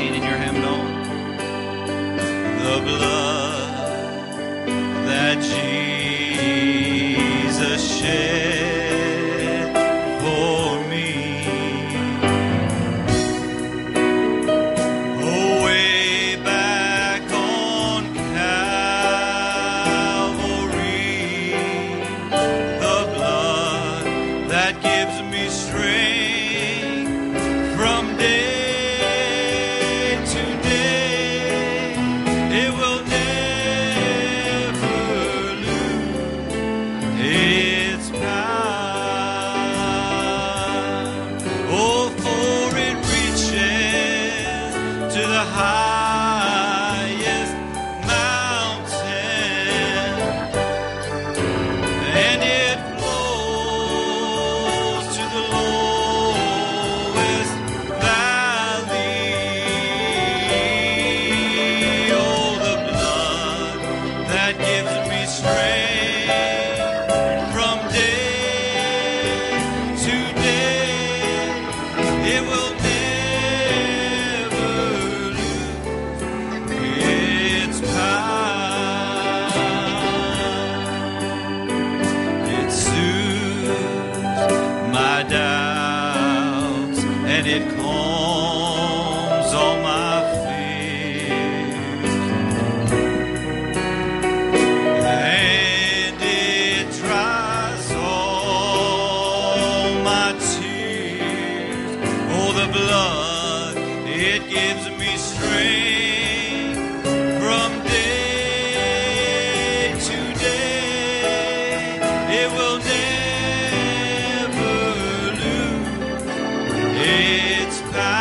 16 in your hymnal. The blood that Jesus shed for me. Oh, way back on Calvary, the blood that gives me strength from day to day. It will never lose its power. Oh, for it reaches to the highest mountain, and it flows to the lowest valley. Oh, the blood that gives me strength from day to day. It will never lose its power. It soothes my doubts and it calms all my fears. And it dries all my tears. Oh, the blood, it gives me strength from day to day. It will never lose its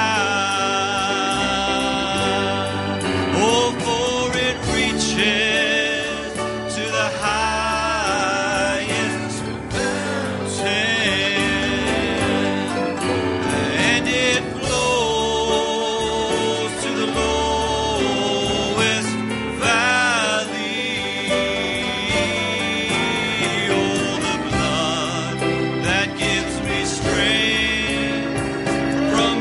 power. Oh, for it reaches to the highest mountain, and it flows to the lowest valley. Oh, the blood that gives me strength from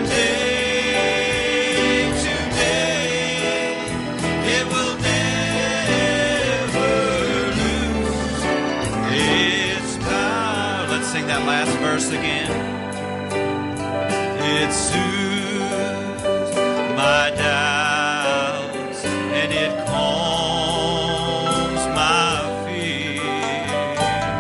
day to day. It will never lose its power. Let's sing that last verse again. It soothes my doubts and it calms my fears.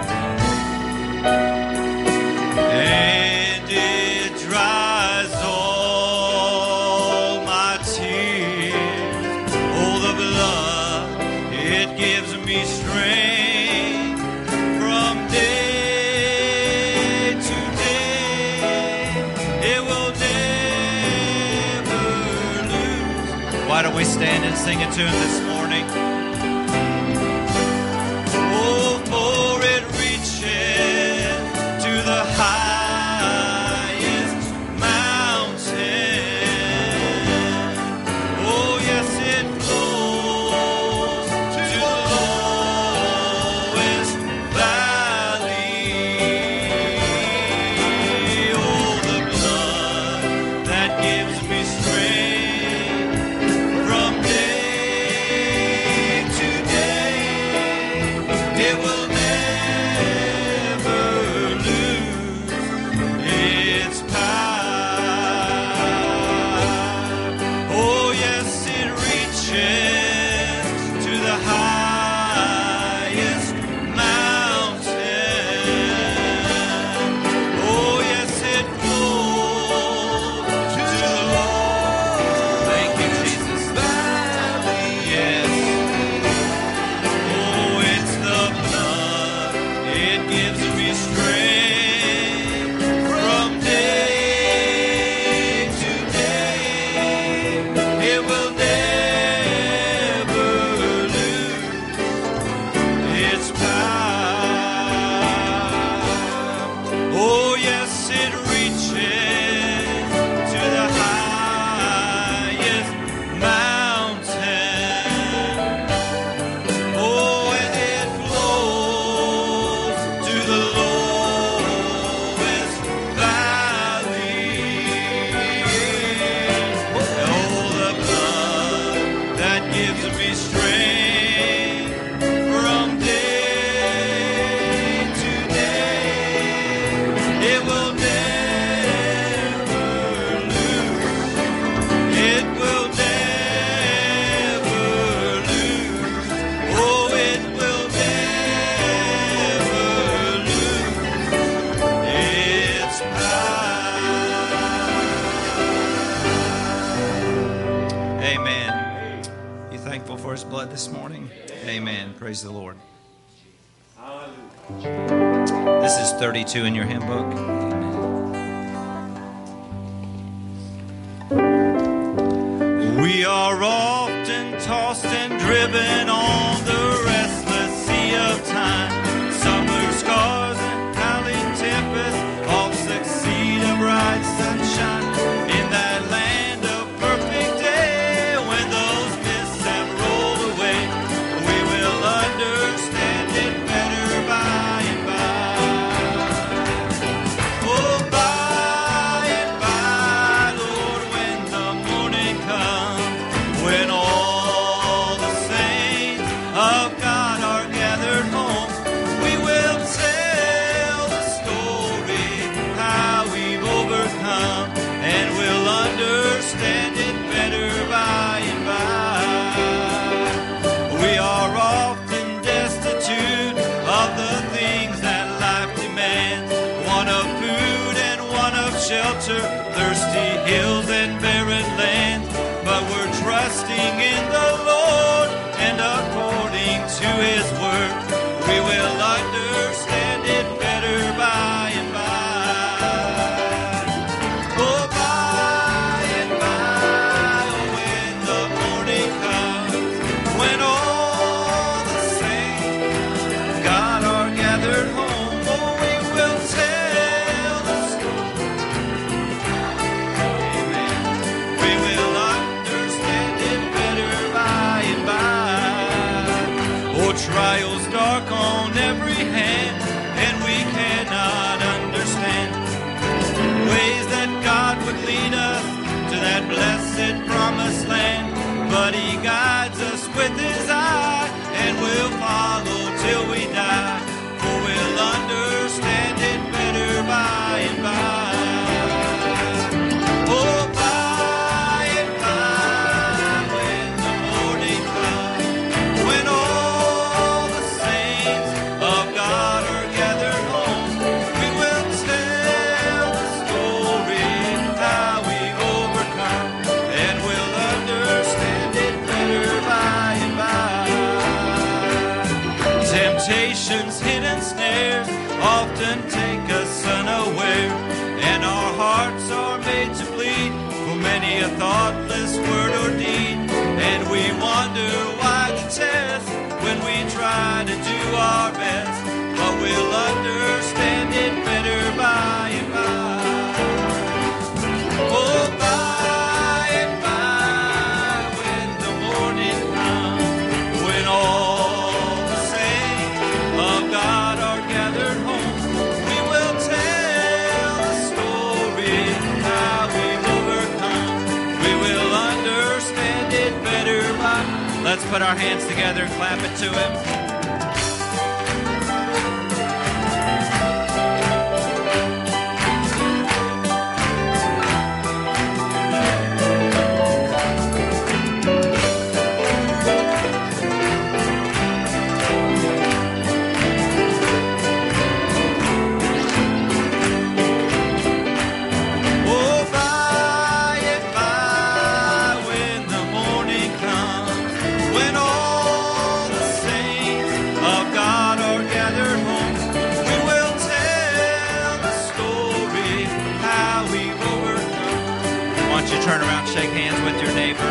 And it dries all my tears. Oh, the blood, it gives me strength from day to day. It will never lose. Why don't we stand and sing it to him this morning? Oh, for it reaches to the highest mountain. Oh, yes, it flows to the lowest valley. Oh, the blood that gives me strength from day to day. It will never lose its power. Oh, yes, it reaches to the highest mountain. Oh, yes, it flows to the lowest. Thank you, Jesus. Valley, yes. Oh, it's the blood. It gives me strength from day to day. It will never lose its power. Oh, yes, it reaches to the highest mountain. Oh, and it flows to the lowest valley. Oh, the this morning. Amen. Praise the Lord. This is 32 in your hymn book. Amen. We are often tossed and driven on the restless sea of time. Summer scars and howling tempests all succeed a bright sunshine. In that land of perfect day, when those mists have rolled away, we will understand it better by and by. Oh, by and by, Lord, when the morning comes, when all the saints of God are gathered home, we will tell the story how we've overcome, and we'll understand it better by and by. We are often destitute of the things that life demands, one of food and one of shelter, thirsty hills and barren lands, but we're trusting in the Lord, and according to His word, we will understand it better by and by. Oh, by and by, when the morning comes, when all the saints of God are gathered home, oh, we will tell the story. Amen. We will understand it better by and by. Oh, trials dark on every hand, and we cannot understand ways that God would lead us to that blessed promised land. But He guides us with His eye, and we'll follow till we die, for we'll understand it better by and by. Oh, by and by, when the morning comes, when all the saints of God are gathered home, we will tell the story how we've overcome, and we'll understand it better by and by. Temptations, hidden snares often take us unaware, and our hearts are made to bleed for many a thoughtless word or deed, and we wonder why the test when we try to do our best, but we'll understand it better by and by. Oh, by and by, when the morning comes, when all the saints of God are gathered home, we will tell the story how we've overcome. We will understand it better by. Let's put our hands together and clap it to Him. Oh, by and by, when the morning comes, when all the saints of God are gathered home, we will tell the story how we've overcome. Why don't you turn around and shake hands with your neighbor?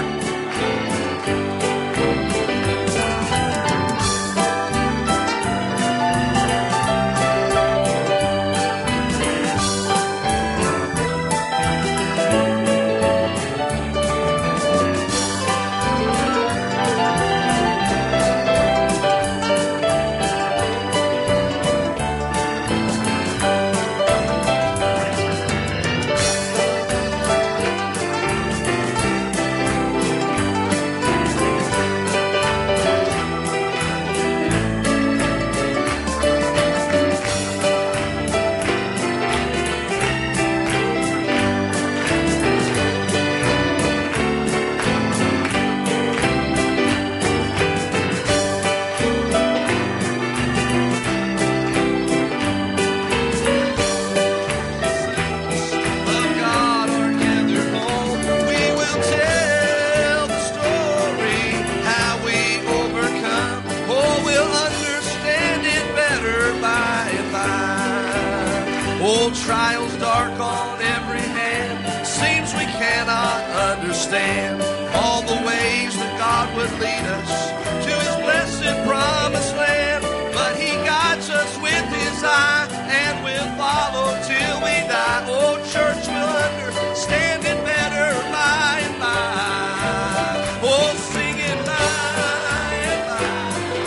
dark on every hand. Seems we cannot understand all the ways that God would lead us to his blessed promised land. But he guides us with his eye, and we'll follow till we die. Oh, church will understand it better by and by. Oh, sing it by and by.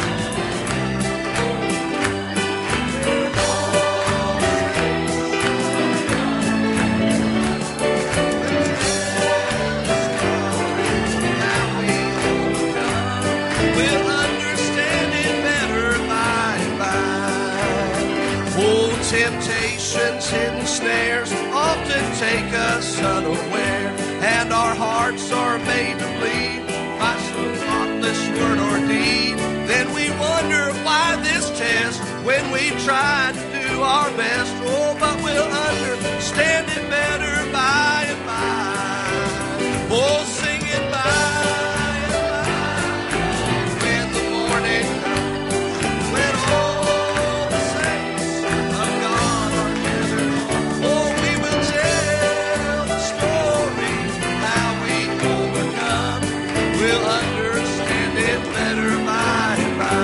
We'll understand it better by and by. Oh, temptations, hidden snares often take us unaware, and our hearts are made to bleed by some thoughtless word or deed. Then we wonder why this test when we try to do our best. Oh, but we'll understand it better by and by. Oh, sing it by and by. When the morning comes, when all the saints of God are gathered home, oh, we will tell the story how we overcome. We'll understand it better by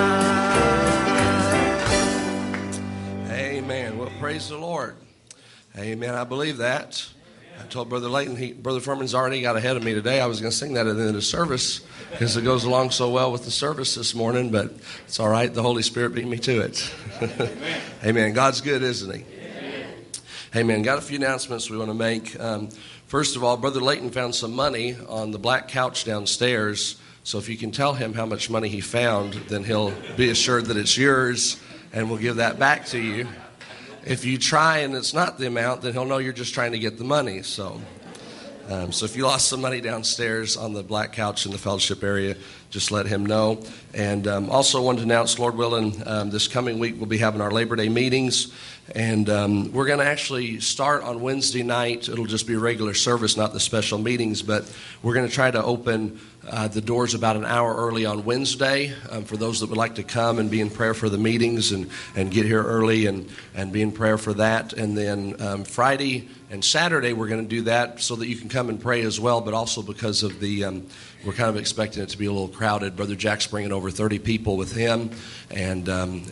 and by. Amen. Well, praise the Lord. Amen. I believe that. I told Brother Layton, Brother Furman's already got ahead of me today. I was going to sing that at the end of the service because it goes along so well with the service this morning, but it's all right. The Holy Spirit beat me to it. Amen. Amen. God's good, isn't he? Amen. Amen. Got a few announcements we want to make. First of all, Brother Layton found some money on the black couch downstairs, so if you can tell him how much money he found, then he'll be assured that it's yours, and we'll give that back to you. If you try and it's not the amount, then he'll know you're just trying to get the money. So if you lost some money downstairs on the black couch in the fellowship area, just let him know. And also wanted to announce, Lord willing, this coming week we'll be having our Labor Day meetings. And we're going to actually start on Wednesday night. It'll just be a regular service, not the special meetings. But we're going to try to open the doors about an hour early on Wednesday for those that would like to come and be in prayer for the meetings and get here early and be in prayer for that. And then Friday and Saturday we're going to do that so that you can come and pray as well, but also because of the we're kind of expecting it to be a little crowded. Brother Jack's bringing over 30 people with him, and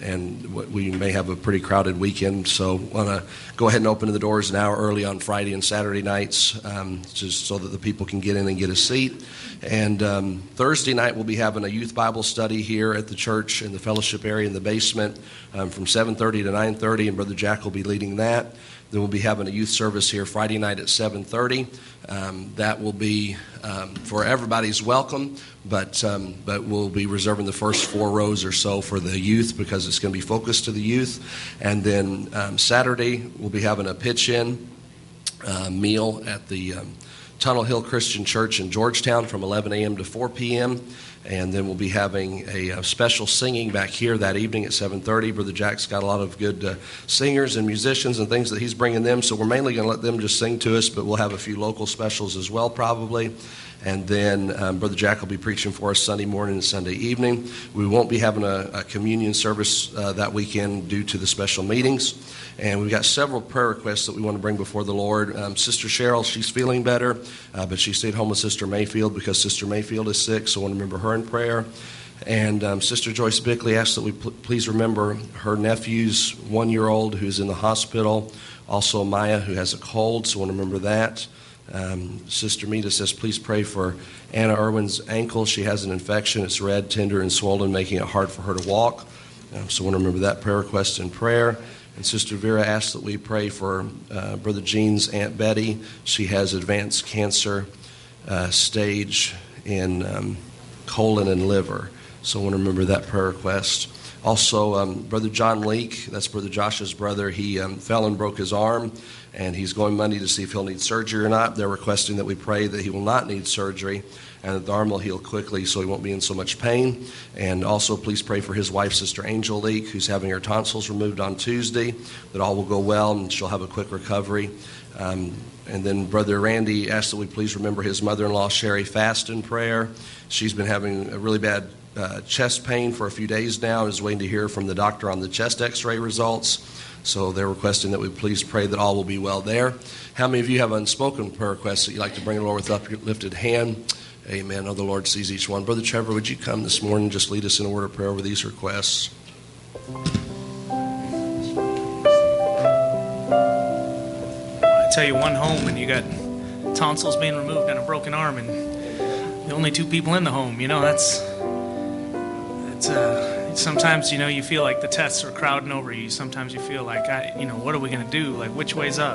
we may have a pretty crowded weekend. So want to go ahead and open the doors an hour early on Friday and Saturday nights, just so that the people can get in and get a seat. And Thursday night we'll be having a youth Bible study here at the church in the fellowship area in the basement from 7:30 to 9:30, and Brother Jack will be leading that. Then we'll be having a youth service here Friday night at 7:30. That will be for everybody's welcome, but we'll be reserving the first 4 rows or so for the youth because it's going to be focused to the youth. And then Saturday we'll be having a pitch-in meal at the Tunnel Hill Christian Church in Georgetown from 11 a.m. to 4 p.m. And then we'll be having a special singing back here that evening at 7:30. Brother Jack's got a lot of good singers and musicians and things that he's bringing them, so we're mainly going to let them just sing to us, but we'll have a few local specials as well probably. And then Brother Jack will be preaching for us Sunday morning and Sunday evening. We won't be having a communion service that weekend due to the special meetings. And we've got several prayer requests that we want to bring before the Lord. Sister Cheryl, she's feeling better, but she stayed home with Sister Mayfield because Sister Mayfield is sick, so I want to remember her in prayer. And Sister Joyce Bickley asked that we please remember her nephew's 1-year-old who's in the hospital. Also Maya, who has a cold, so I want to remember that. Sister Mita says, please pray for Anna Irwin's ankle. She has an infection. It's red, tender, and swollen, making it hard for her to walk. So I want to remember that prayer request in prayer. And Sister Vera asked that we pray for Brother Gene's Aunt Betty. She has advanced cancer stage in colon and liver. So I want to remember that prayer request. Also, Brother John Leake, that's Brother Josh's brother, he fell and broke his arm, and he's going Monday to see if he'll need surgery or not. They're requesting that we pray that he will not need surgery and that the arm will heal quickly so he won't be in so much pain. And also, please pray for his wife, Sister Angel Leake, who's having her tonsils removed on Tuesday, that all will go well and she'll have a quick recovery. And then Brother Randy asked that we please remember his mother-in-law, Sherry, fast in prayer. She's been having a really bad chest pain for a few days now, is waiting to hear from the doctor on the chest x-ray results. So they're requesting that we please pray that all will be well there. How many of you have unspoken prayer requests that you'd like to bring the Lord with uplifted hand? Amen. Oh, the Lord sees each one. Brother Trevor, would you come this morning and just lead us in a word of prayer over these requests? I tell you, one home and you got tonsils being removed and a broken arm, and the only two people in the home. That's sometimes you feel like the tests are crowding over you. Sometimes you feel like what are we going to do? Like, which way's up?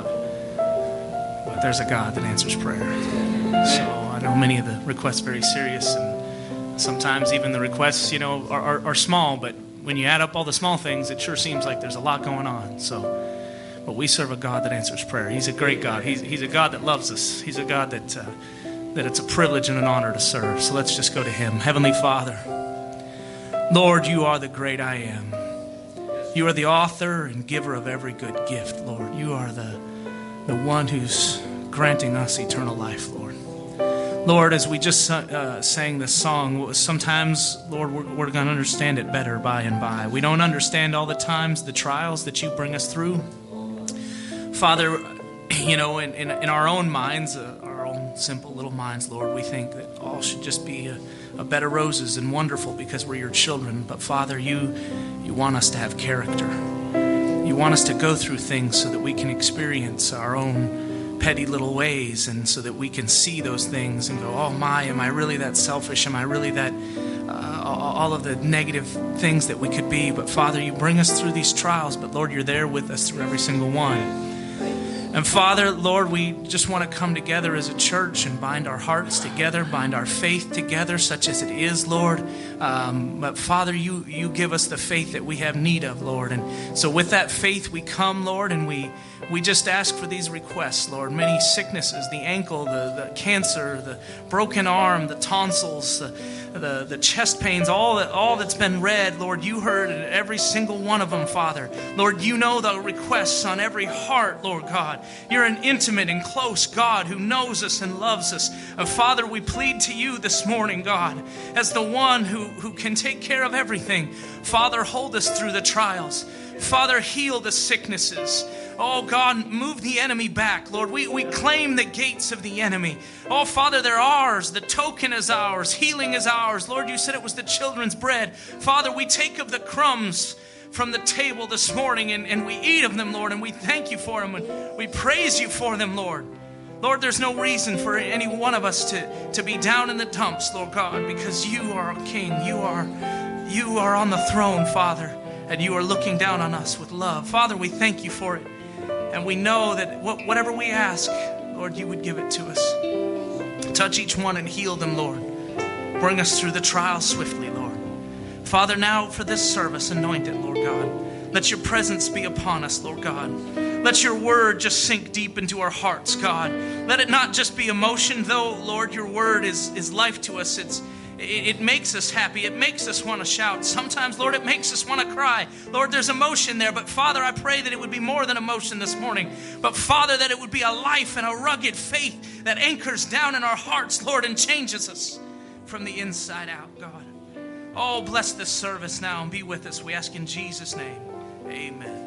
But there's a God that answers prayer. So I know many of the requests are very serious, and sometimes even the requests are small, but when you add up all the small things, it sure seems like there's a lot going on. But we serve a God that answers prayer. He's a great God. He's a God that loves us. He's a God that it's a privilege and an honor to serve. So let's just go to Him. Heavenly Father, Lord, you are the great I am. You are the author and giver of every good gift, Lord. You are the one who's granting us eternal life, Lord. Lord, as we just sang this song, sometimes, Lord, we're going to understand it better by and by. We don't understand all the times the trials that you bring us through. Father, in our own minds, our own simple little minds, Lord, we think that all should just be a bed of roses and wonderful because we're your children. But Father, you want us to have character. You want us to go through things so that we can experience our own petty little ways, and so that we can see those things and go, oh my, am I really that selfish? Am I really that all of the negative things that we could be? But Father, you bring us through these trials, but Lord, you're there with us through every single one. And Father, Lord, we just want to come together as a church and bind our hearts together, bind our faith together, such as it is, Lord. But Father, you give us the faith that we have need of, Lord. And so with that faith we come, Lord, and we just ask for these requests, Lord. Many sicknesses, the ankle, the cancer, the broken arm, the tonsils, the chest pains, all that's been read, Lord, you heard every single one of them, Father. Lord, you know the requests on every heart, Lord God. You're an intimate and close God who knows us and loves us. Father, we plead to you this morning, God, as the one who can take care of everything. Father, hold us through the trials. Father, heal the sicknesses. Oh, God, move the enemy back, Lord. We claim the gates of the enemy. Oh, Father, they're ours. The token is ours. Healing is ours. Lord, you said it was the children's bread. Father, we take of the crumbs from the table this morning and we eat of them, Lord, and we thank you for them and we praise you for them, Lord. Lord, there's no reason for any one of us to be down in the dumps, Lord God, because you are a king. You are on the throne, Father, and you are looking down on us with love. Father, we thank you for it. And we know that whatever we ask, Lord, you would give it to us. Touch each one and heal them, Lord. Bring us through the trial swiftly, Lord. Father, now for this service, anoint it, Lord God. Let your presence be upon us, Lord God. Let your word just sink deep into our hearts, God. Let it not just be emotion, though, Lord, your word is life to us. It makes us happy. It makes us want to shout. Sometimes, Lord, it makes us want to cry. Lord, there's emotion there. But, Father, I pray that it would be more than emotion this morning. But, Father, that it would be a life and a rugged faith that anchors down in our hearts, Lord, and changes us from the inside out, God. Oh, bless this service now and be with us. We ask in Jesus' name. Amen.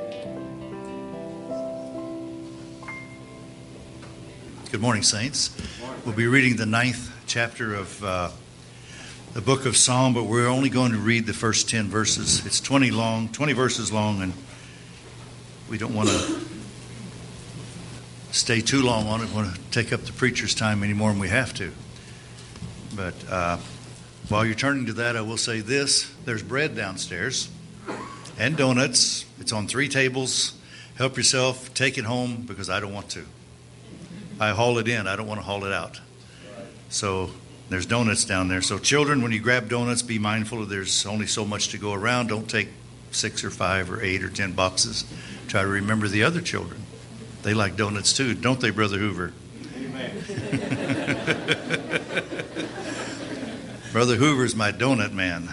Good morning, saints. We'll be reading the 9th chapter of the book of Psalm, but we're only going to read the first 10 verses. It's 20 verses long, and we don't want to stay too long on it. We want to take up the preacher's time any more than we have to. But while you're turning to that, I will say this. There's bread downstairs and donuts. It's on 3 tables. Help yourself. Take it home because I don't want to. I haul it in. I don't want to haul it out. So there's donuts down there. So children, when you grab donuts, be mindful of there's only so much to go around. Don't take 6 or 5 or 8 or 10 boxes. Try to remember the other children. They like donuts too, don't they, Brother Hoover? Amen. Brother Hoover's my donut man.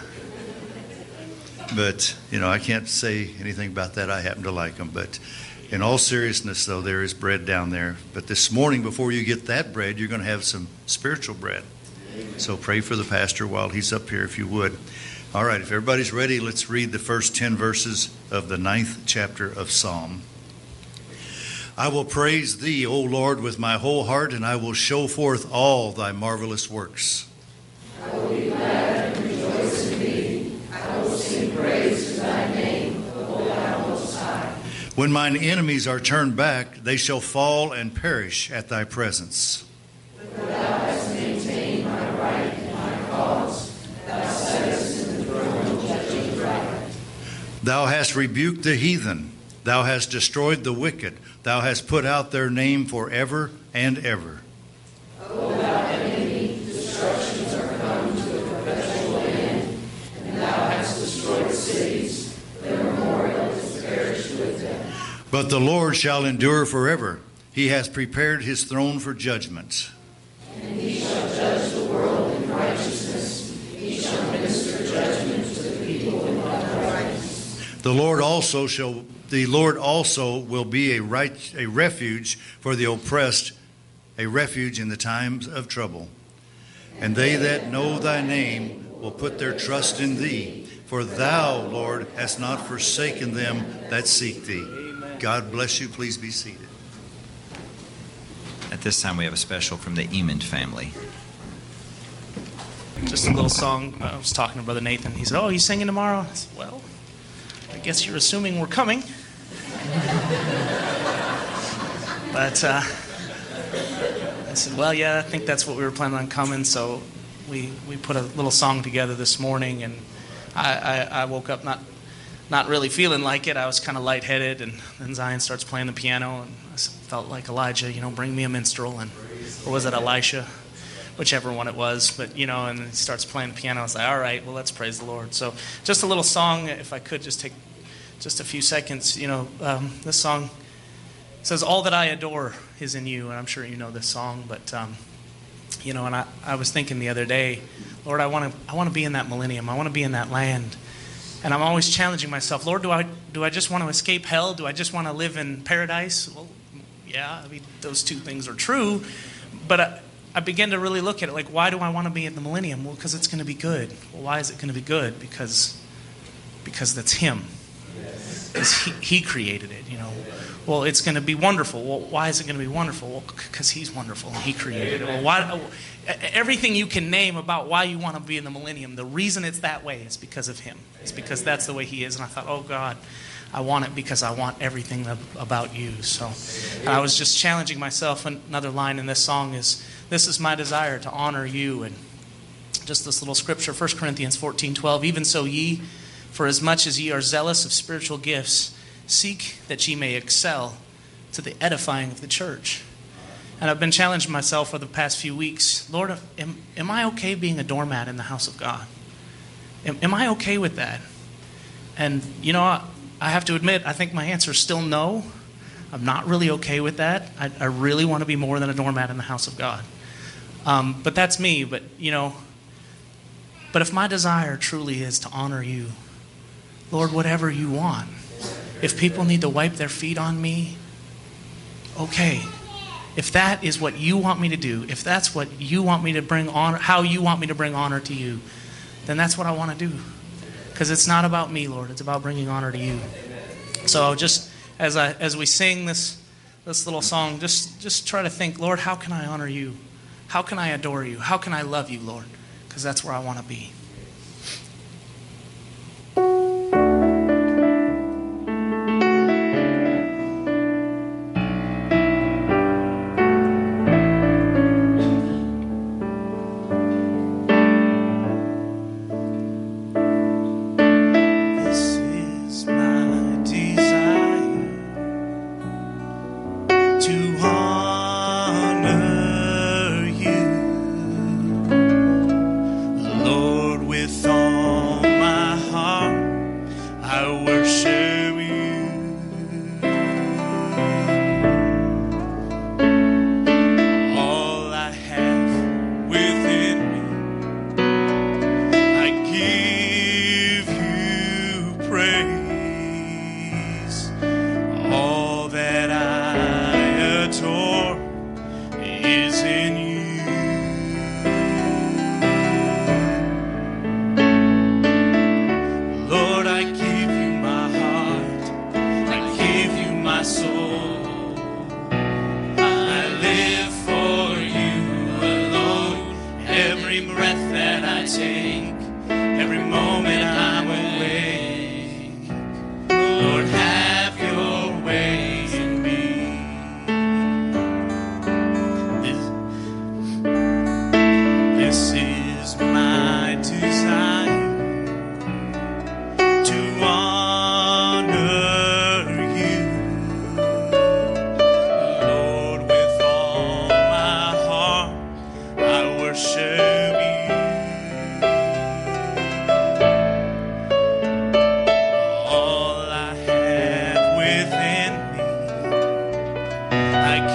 But, I can't say anything about that. I happen to like them. But in all seriousness, though, there is bread down there. But this morning, before you get that bread, you're going to have some spiritual bread. So pray for the pastor while he's up here, if you would. All right, if everybody's ready, let's read the first 10 verses of the 9th chapter of Psalm. I will praise thee, O Lord, with my whole heart, and I will show forth all thy marvelous works. I will be glad and rejoice in thee. I will sing praise to thy name, O thou Most High. When mine enemies are turned back, they shall fall and perish at thy presence. For thou hast maintained my right and my cause. Thou sittest in the throne judging right. Thou hast rebuked the heathen. Thou hast destroyed the wicked. Thou hast put out their name forever and ever. O thou enemy, destructions are come to a perpetual end, and thou hast destroyed cities. Their memorial is perished with them. But the Lord shall endure forever. He hath prepared his throne for judgment. And he shall judge the world in righteousness. He shall minister judgment to the people in uprightness. The Lord also will be a refuge for the oppressed, a refuge in the times of trouble. And they that know thy name will put their trust in thee, for thou, Lord, hast not forsaken them that seek thee. God bless you. Please be seated. At this time, we have a special from the Emond family. Just a little song. I was talking to Brother Nathan. He said, "Oh, he's singing tomorrow?" I said, "Well, I guess you're assuming we're coming." But I said, "Well, yeah, I think that's what we were planning on coming." So we put a little song together this morning, and I woke up not really feeling like it. I was kind of lightheaded, and then Zion starts playing the piano, and I felt like Elijah, bring me a minstrel, or was it Elisha? Whichever one it was, but and he starts playing the piano. I was like, all right, well, let's praise the Lord. So just a little song, if I could just take just a few seconds. This song says, "All that I adore is in you," and I'm sure you know this song, but and I was thinking the other day, Lord, I want to be in that millennium. I want to be in that land, and I'm always challenging myself, Lord, do I just want to escape hell? Do I just want to live in paradise? Well, yeah, those two things are true, but I began to really look at it like, why do I want to be in the millennium? Well, because it's going to be good. Well, why is it going to be good? Because that's Him. Because he created it, Well, it's going to be wonderful. Well, why is it going to be wonderful? Well, because He's wonderful and He created it. Well, everything you can name about why you want to be in the millennium, the reason it's that way is because of Him. It's because that's the way He is. And I thought, oh God, I want it because I want everything about You. So I was just challenging myself. Another line in this song is, "This is my desire, to honor You." And just this little scripture, 1 Corinthians 14:12, "Even so ye, for as much as ye are zealous of spiritual gifts, seek that ye may excel to the edifying of the church." And I've been challenging myself for the past few weeks. Lord, am I okay being a doormat in the house of God? Am I okay with that? And, I have to admit, I think my answer is still no. I'm not really okay with that. I really want to be more than a doormat in the house of God. But that's me. But if my desire truly is to honor You, Lord, whatever You want. If people need to wipe their feet on me, okay. If that is what You want me to do, if that's what You want me to bring honor, how You want me to bring honor to You, then that's what I want to do. Because it's not about me, Lord. It's about bringing honor to You. So just as we sing this little song, just try to think, Lord, how can I honor You? How can I adore You? How can I love You, Lord? Because that's where I want to be.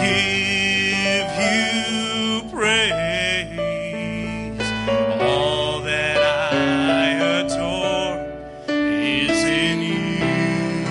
give you praise. All that I adore is in you.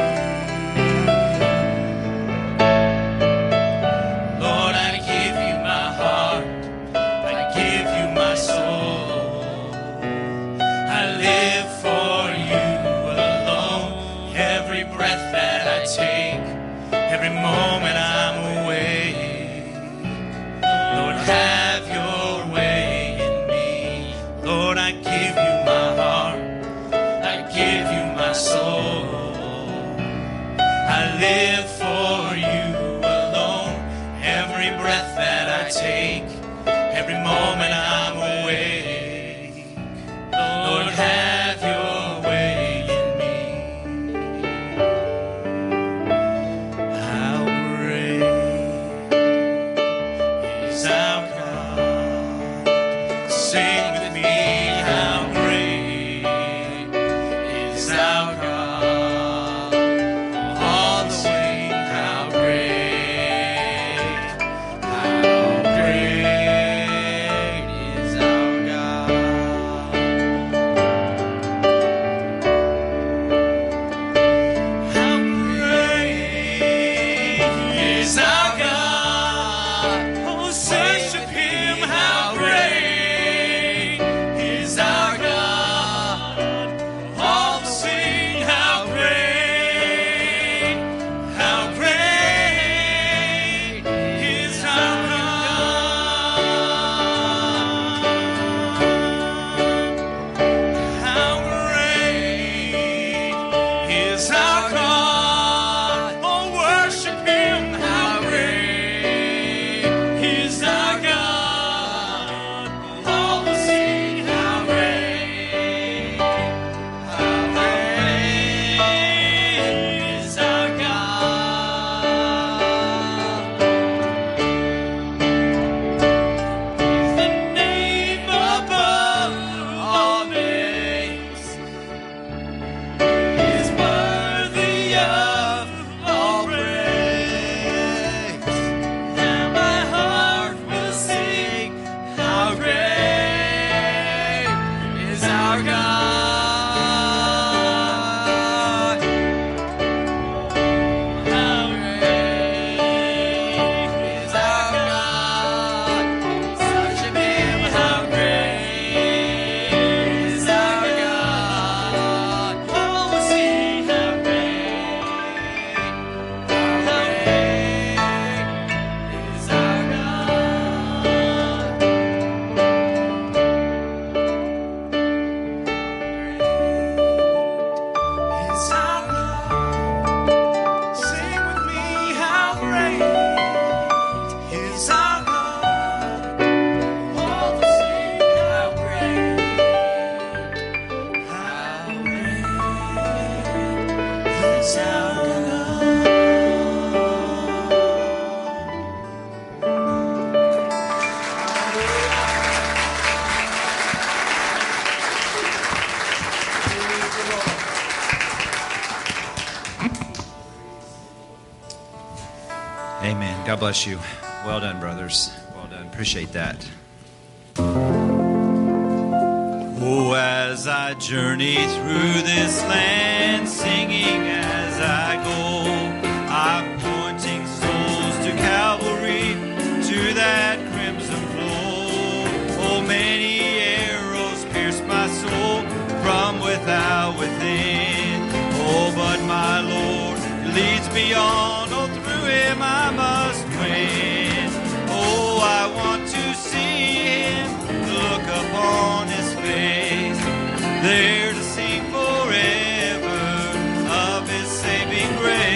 Lord, I give you my heart. I give you my soul. I live for you alone. Every breath that I take, every moment I'm awake. Lord, have your way in me. Lord, I give you my heart. I give you my soul. I live for you alone. Every breath that I take, every moment I'm awake. Lord, have your way in me. How great is our God? Sing with me, how great is our God? All the way, how great is our God. How great is our God? Oh, worship Him. How great is our God? All sing, how great is our God? How great is our God? Oh, worship Him. How great is our God? All will sing, how great is our God? The name above all names is worthy of all praise. And my heart will sing, how great is our God. How great is our God. Worship Him, how great is our God. Oh, we'll sing, how great is our God. Is our God. Sing with me, how great is our God. All will sing, how great is our Amen. God bless you. Well done, brothers. Well done. Appreciate that. Oh, as I journey through this land, singing as I go, I'm pointing souls to Calvary, to that crimson flow. Oh, many arrows pierce my soul from without within. Oh, but my Lord leads me on. Oh, through Him I must win. Oh, I want to see Him, look upon His face, there to sing forever of His saving grace.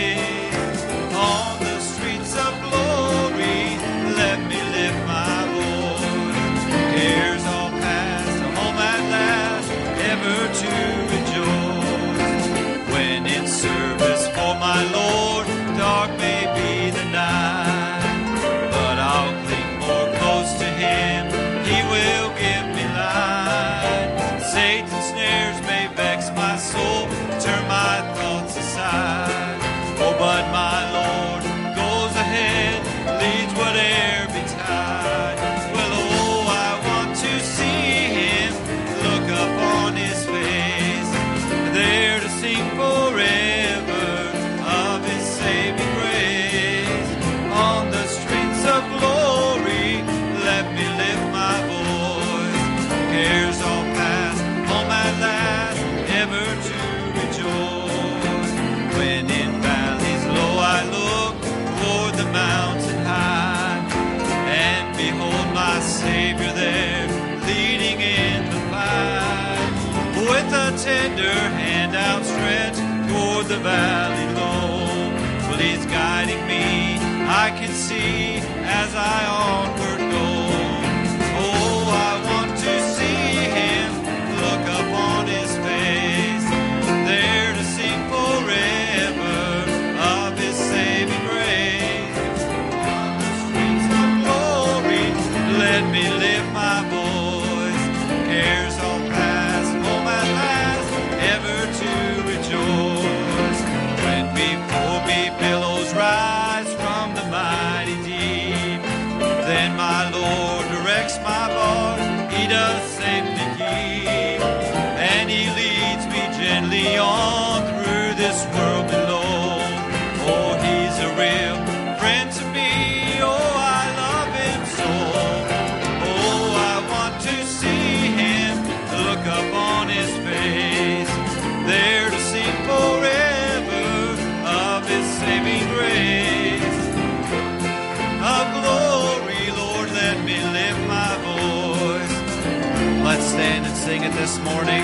Savior there, leading in the fight. With a tender hand outstretched toward the valley low. Well, He's guiding me, I can see as I onward go. Oh, I want to see Him, look upon His face, there to sing forever of His saving grace. On the streets of glory, let me lift my voice. Cares all past, home at last, ever to rejoice. When before me billows rise from the mighty deep, then my Lord directs my bark, He does safely keep, and He leads me gently on through this world below. Oh, He's a real friend to me, oh, I love Him so. Oh, I want to see Him, look up on His face, there to sing forever of His saving grace. Of glory, Lord, let me lift my voice. Let's stand and sing it this morning.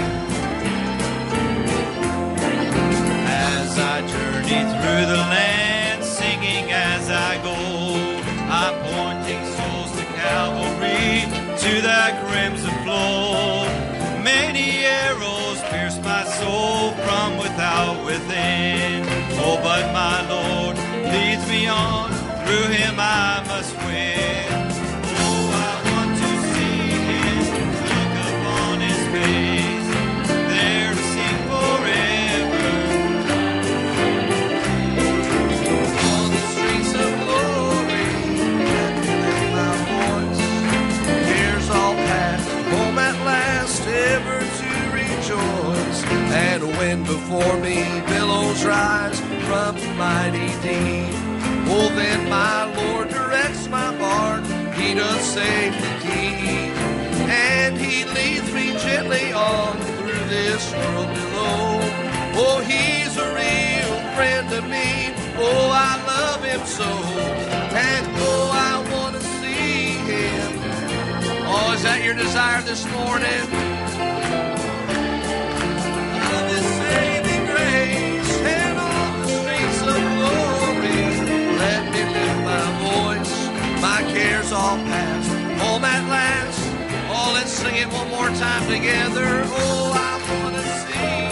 As I journey through the land, singing as I go, I'm pointing souls to Calvary, to that crimson flow. Many arrows pierce my soul from without within. Oh, but my Lord leads me on, through Him I must win. Oh, I want to see Him, look upon His face, there to sing forever. On the streets of glory, let me lift my voice. Cares all past, home at last, ever to rejoice. And when before me billows rise from the mighty deep, oh, then my Lord directs my bark, He does safely keep, and He leads me gently on through this world below. Oh, He's a real friend to me, oh, I love Him so, and oh, I want to see Him. Oh, is that your desire this morning? Of His saving grace, and on the streets of glory, let me lift my voice. My cares all past, home at last. Oh, let's sing it one more time together. Oh, I want to see.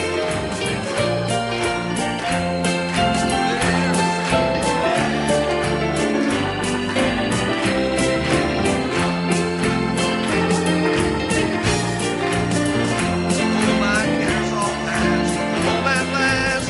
Oh, my cares all past, home at last,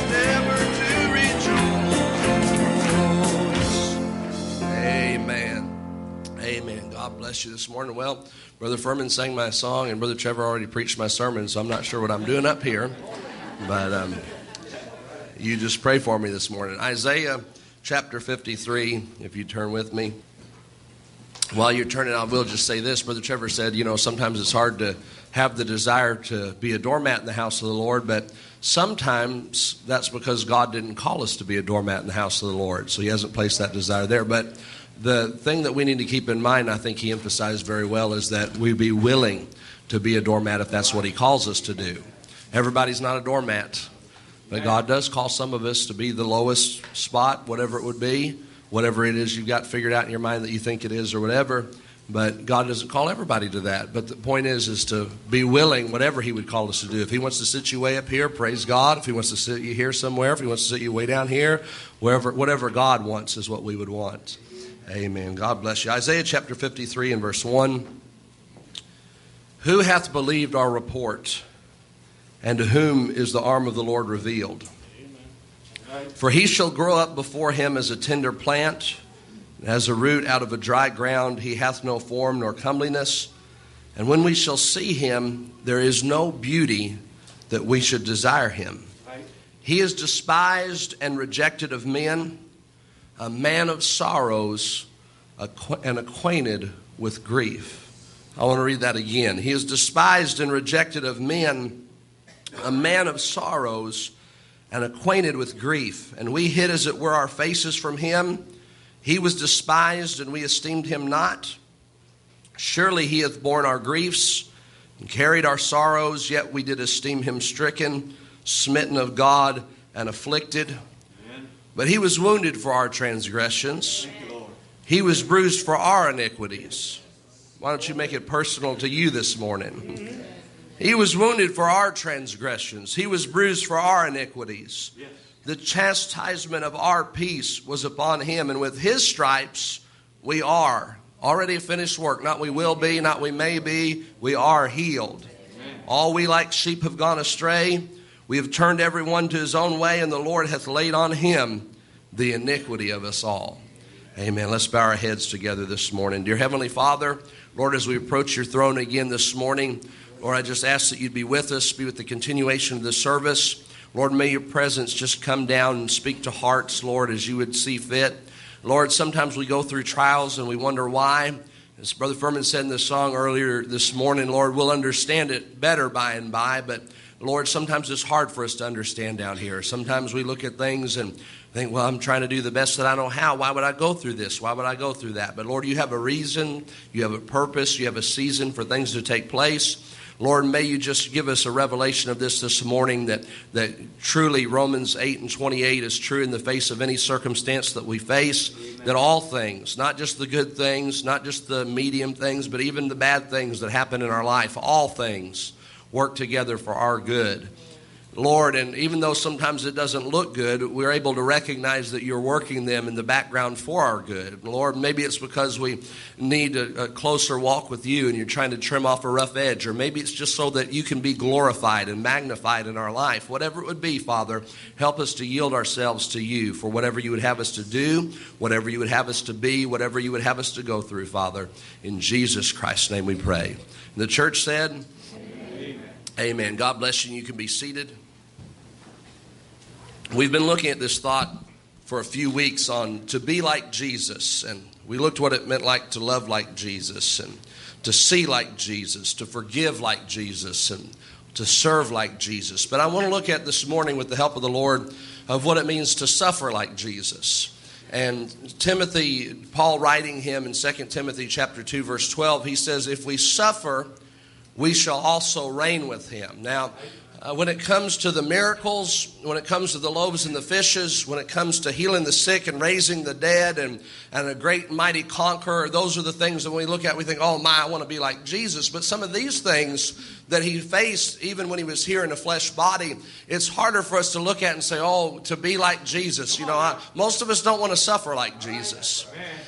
ever to rejoice. Amen. Amen. God bless you this morning. Well, Brother Furman sang my song, and Brother Trevor already preached my sermon, so I'm not sure what I'm doing up here. But you just pray for me this morning. Isaiah chapter 53, if you turn with me. While you're turning, I will just say this. Brother Trevor said, you know, sometimes it's hard to have the desire to be a doormat in the house of the Lord, but sometimes that's because God didn't call us to be a doormat in the house of the Lord, so He hasn't placed that desire there. But the thing that we need to keep in mind, I think he emphasized very well, is that we be willing to be a doormat if that's what He calls us to do. Everybody's not a doormat, but God does call some of us to be the lowest spot, whatever it would be, whatever it is you've got figured out in your mind that you think it is or whatever. But God doesn't call everybody to that. But the point is to be willing, whatever He would call us to do. If He wants to sit you way up here, praise God. If He wants to sit you here somewhere, if He wants to sit you way down here, whatever God wants is what we would want. Amen. God bless you. Isaiah chapter 53 and verse 1. Who hath believed our report, and to whom is the arm of the Lord revealed? For he shall grow up before Him as a tender plant, as a root out of a dry ground. He hath no form nor comeliness. And when we shall see Him, there is no beauty that we should desire Him. He is despised and rejected of men, a man of sorrows and acquainted with grief. I want to read that again. He is despised and rejected of men, a man of sorrows and acquainted with grief. And we hid as it were our faces from Him. He was despised and we esteemed Him not. Surely he hath borne our griefs and carried our sorrows, yet we did esteem him stricken, smitten of God, and afflicted. Amen. But he was wounded for our transgressions. He was bruised for our iniquities. Why don't you make it personal to you this morning? He was wounded for our transgressions. He was bruised for our iniquities. Yes. The chastisement of our peace was upon him, and with his stripes we are. Already a finished work. Not we will be, not we may be. We are healed. Amen. All we like sheep have gone astray. We have turned every one to his own way, and the Lord hath laid on him the iniquity of us all. Amen. Let's bow our heads together this morning. Dear Heavenly Father, Lord, as we approach your throne again this morning, Lord, I just ask that you'd be with us, be with the continuation of the service. Lord, may your presence just come down and speak to hearts, Lord, as you would see fit. Lord, sometimes we go through trials and we wonder why. As Brother Furman said in the song earlier this morning, Lord, we'll understand it better by and by. But, Lord, sometimes it's hard for us to understand down here. Sometimes we look at things and think, well, I'm trying to do the best that I know how. Why would I go through this? Why would I go through that? But, Lord, you have a reason. You have a purpose. You have a season for things to take place. Lord, may you just give us a revelation of this morning that truly Romans 8:28 is true in the face of any circumstance that we face. Amen. That all things, not just the good things, not just the medium things, but even the bad things that happen in our life, all things work together for our good. Lord, and even though sometimes it doesn't look good, we're able to recognize that you're working them in the background for our good. Lord, maybe it's because we need a closer walk with you and you're trying to trim off a rough edge, or maybe it's just so that you can be glorified and magnified in our life. Whatever it would be, Father, help us to yield ourselves to you for whatever you would have us to do, whatever you would have us to be, whatever you would have us to go through, Father. In Jesus Christ's name we pray. And the church said, Amen. Amen. God bless you. You can be seated. We've been looking at this thought for a few weeks on to be like Jesus, and we looked what it meant like to love like Jesus, and to see like Jesus, to forgive like Jesus, and to serve like Jesus. But I want to look at this morning, with the help of the Lord, of what it means to suffer like Jesus. And Timothy, Paul writing him in 2 Timothy chapter 2, verse 12, he says, if we suffer, we shall also reign with him. Now, when it comes to the miracles, when it comes to the loaves and the fishes, when it comes to healing the sick and raising the dead and a great and mighty conqueror, those are the things that when we look at, we think, oh my, I want to be like Jesus. But some of these things that he faced, even when he was here in a flesh body, it's harder for us to look at and say, oh, to be like Jesus. You know, most of us don't want to suffer like Jesus.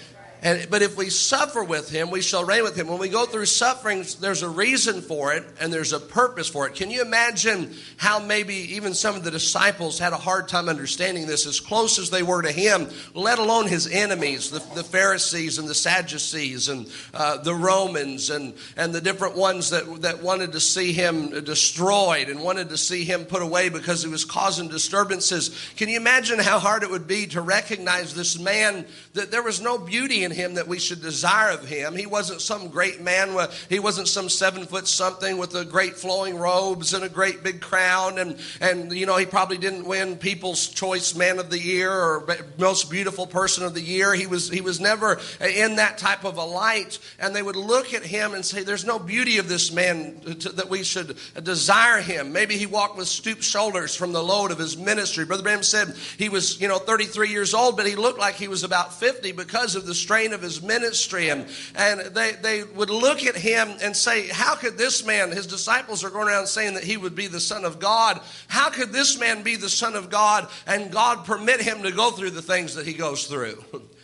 But if we suffer with him, we shall reign with him. When we go through sufferings, there's a reason for it and there's a purpose for it. Can you imagine how maybe even some of the disciples had a hard time understanding this, as close as they were to him, let alone his enemies, the Pharisees and the Sadducees and the Romans and the different ones that wanted to see him destroyed and wanted to see him put away because he was causing disturbances. Can you imagine how hard it would be to recognize this man, that there was no beauty in him that we should desire of him? He wasn't some great man. He wasn't some 7 foot something with a great flowing robes and a great big crown. And you know, he probably didn't win People's Choice Man of the Year or Most Beautiful Person of the Year. He was never in that type of a light. And they would look at him and say, there's no beauty of this man that we should desire him. Maybe he walked with stooped shoulders from the load of his ministry. Brother Branham said he was, 33 years old, but he looked like he was about 50 because of the strain of his ministry. And they would look at him and say, how could this man, his disciples are going around saying that he would be the Son of God. How could this man be the Son of God and God permit him to go through the things that he goes through?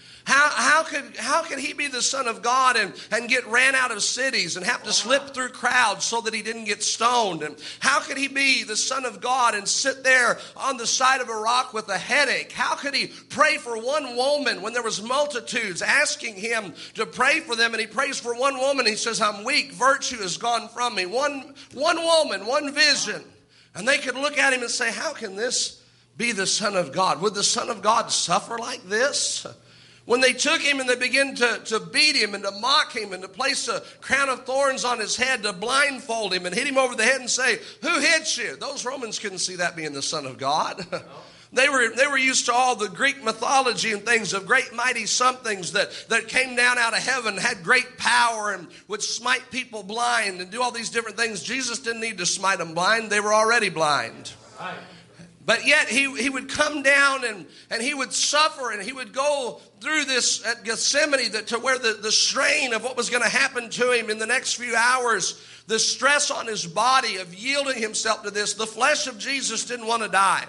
How could he be the Son of God and get ran out of cities and have to slip through crowds so that he didn't get stoned? And how could he be the Son of God and sit there on the side of a rock with a headache? How could he pray for one woman when there was multitudes asking him to pray for them? And he prays for one woman. He says, I'm weak. Virtue has gone from me. One woman, one vision. And they could look at him and say, how can this be the Son of God? Would the Son of God suffer like this? When they took him and they began to beat him and to mock him and to place a crown of thorns on his head, to blindfold him and hit him over the head and say, who hit you? Those Romans couldn't see that being the Son of God. They were used to all the Greek mythology and things of great mighty somethings that came down out of heaven, had great power and would smite people blind and do all these different things. Jesus didn't need to smite them blind. They were already blind. Right. But yet he would come down and he would suffer, and he would go through this at Gethsemane to where the strain of what was going to happen to him in the next few hours, the stress on his body of yielding himself to this. The flesh of Jesus didn't want to die.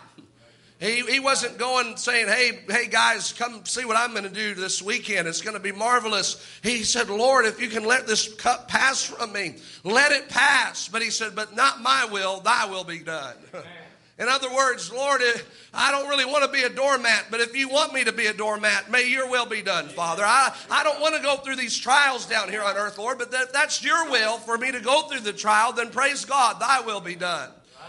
He wasn't going saying, hey guys, come see what I'm going to do this weekend. It's going to be marvelous. He said, Lord, if you can let this cup pass from me, let it pass. But he said, but not my will, thy will be done. In other words, Lord, I don't really want to be a doormat, but if you want me to be a doormat, may your will be done, Father. I don't want to go through these trials down here on earth, Lord, but that's your will for me to go through the trial, then praise God, thy will be done.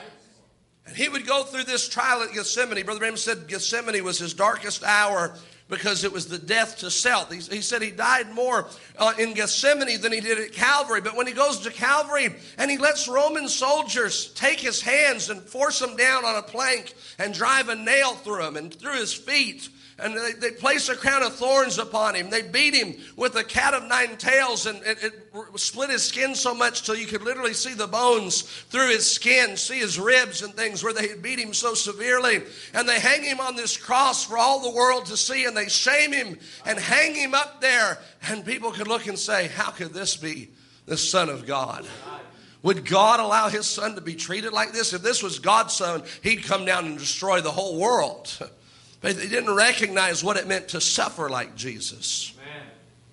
And he would go through this trial at Gethsemane. Brother Branham said Gethsemane was his darkest hour because it was the death to self. He said he died more in Gethsemane than he did at Calvary. But when he goes to Calvary and he lets Roman soldiers take his hands and force him down on a plank and drive a nail through him and through his feet, and they place a crown of thorns upon him. They beat him with a cat of nine tails, and it split his skin so much till you could literally see the bones through his skin, see his ribs and things where they had beat him so severely. And they hang him on this cross for all the world to see, and they shame him and hang him up there. And people could look and say, how could this be the Son of God? Would God allow his son to be treated like this? If this was God's son, he'd come down and destroy the whole world. But they didn't recognize what it meant to suffer like Jesus. Amen.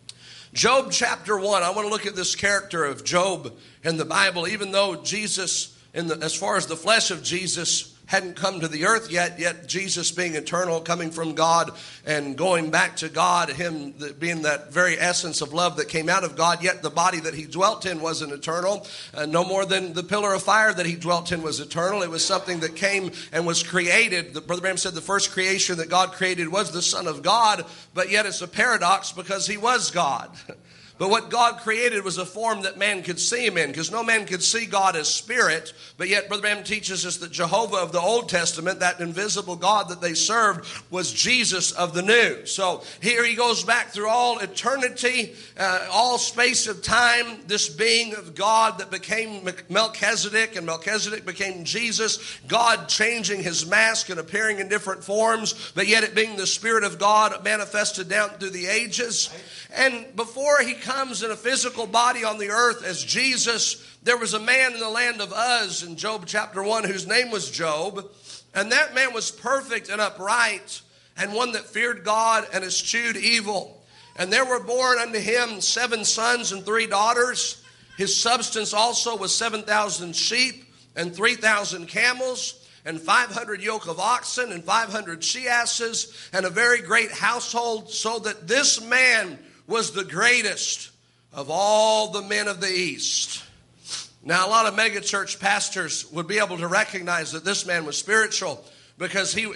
Job chapter 1, I want to look at this character of Job in the Bible. Even though Jesus, as far as the flesh of Jesus, hadn't come to the earth yet Jesus being eternal, coming from God and going back to God, him being that very essence of love that came out of God, yet the body that he dwelt in wasn't eternal. No more than the pillar of fire that he dwelt in was eternal. It was something that came and was created. Brother Branham said the first creation that God created was the Son of God, but yet it's a paradox because he was God. But what God created was a form that man could see him in, because no man could see God as spirit. But yet Brother Branham teaches us that Jehovah of the Old Testament, that invisible God that they served, was Jesus of the New. So here he goes back through all eternity, all space of time, this being of God that became Melchizedek, and Melchizedek became Jesus, God changing his mask and appearing in different forms, but yet it being the Spirit of God manifested down through the ages. And before he comes in a physical body on the earth as Jesus, there was a man in the land of Uz in Job chapter 1 whose name was Job. And that man was perfect and upright, and one that feared God and eschewed evil. And there were born unto him 7 sons and 3 daughters. His substance also was 7,000 sheep and 3,000 camels, and 500 yoke of oxen and 500 she-asses, and a very great household, so that this man was the greatest of all the men of the East. Now, a lot of megachurch pastors would be able to recognize that this man was spiritual, because he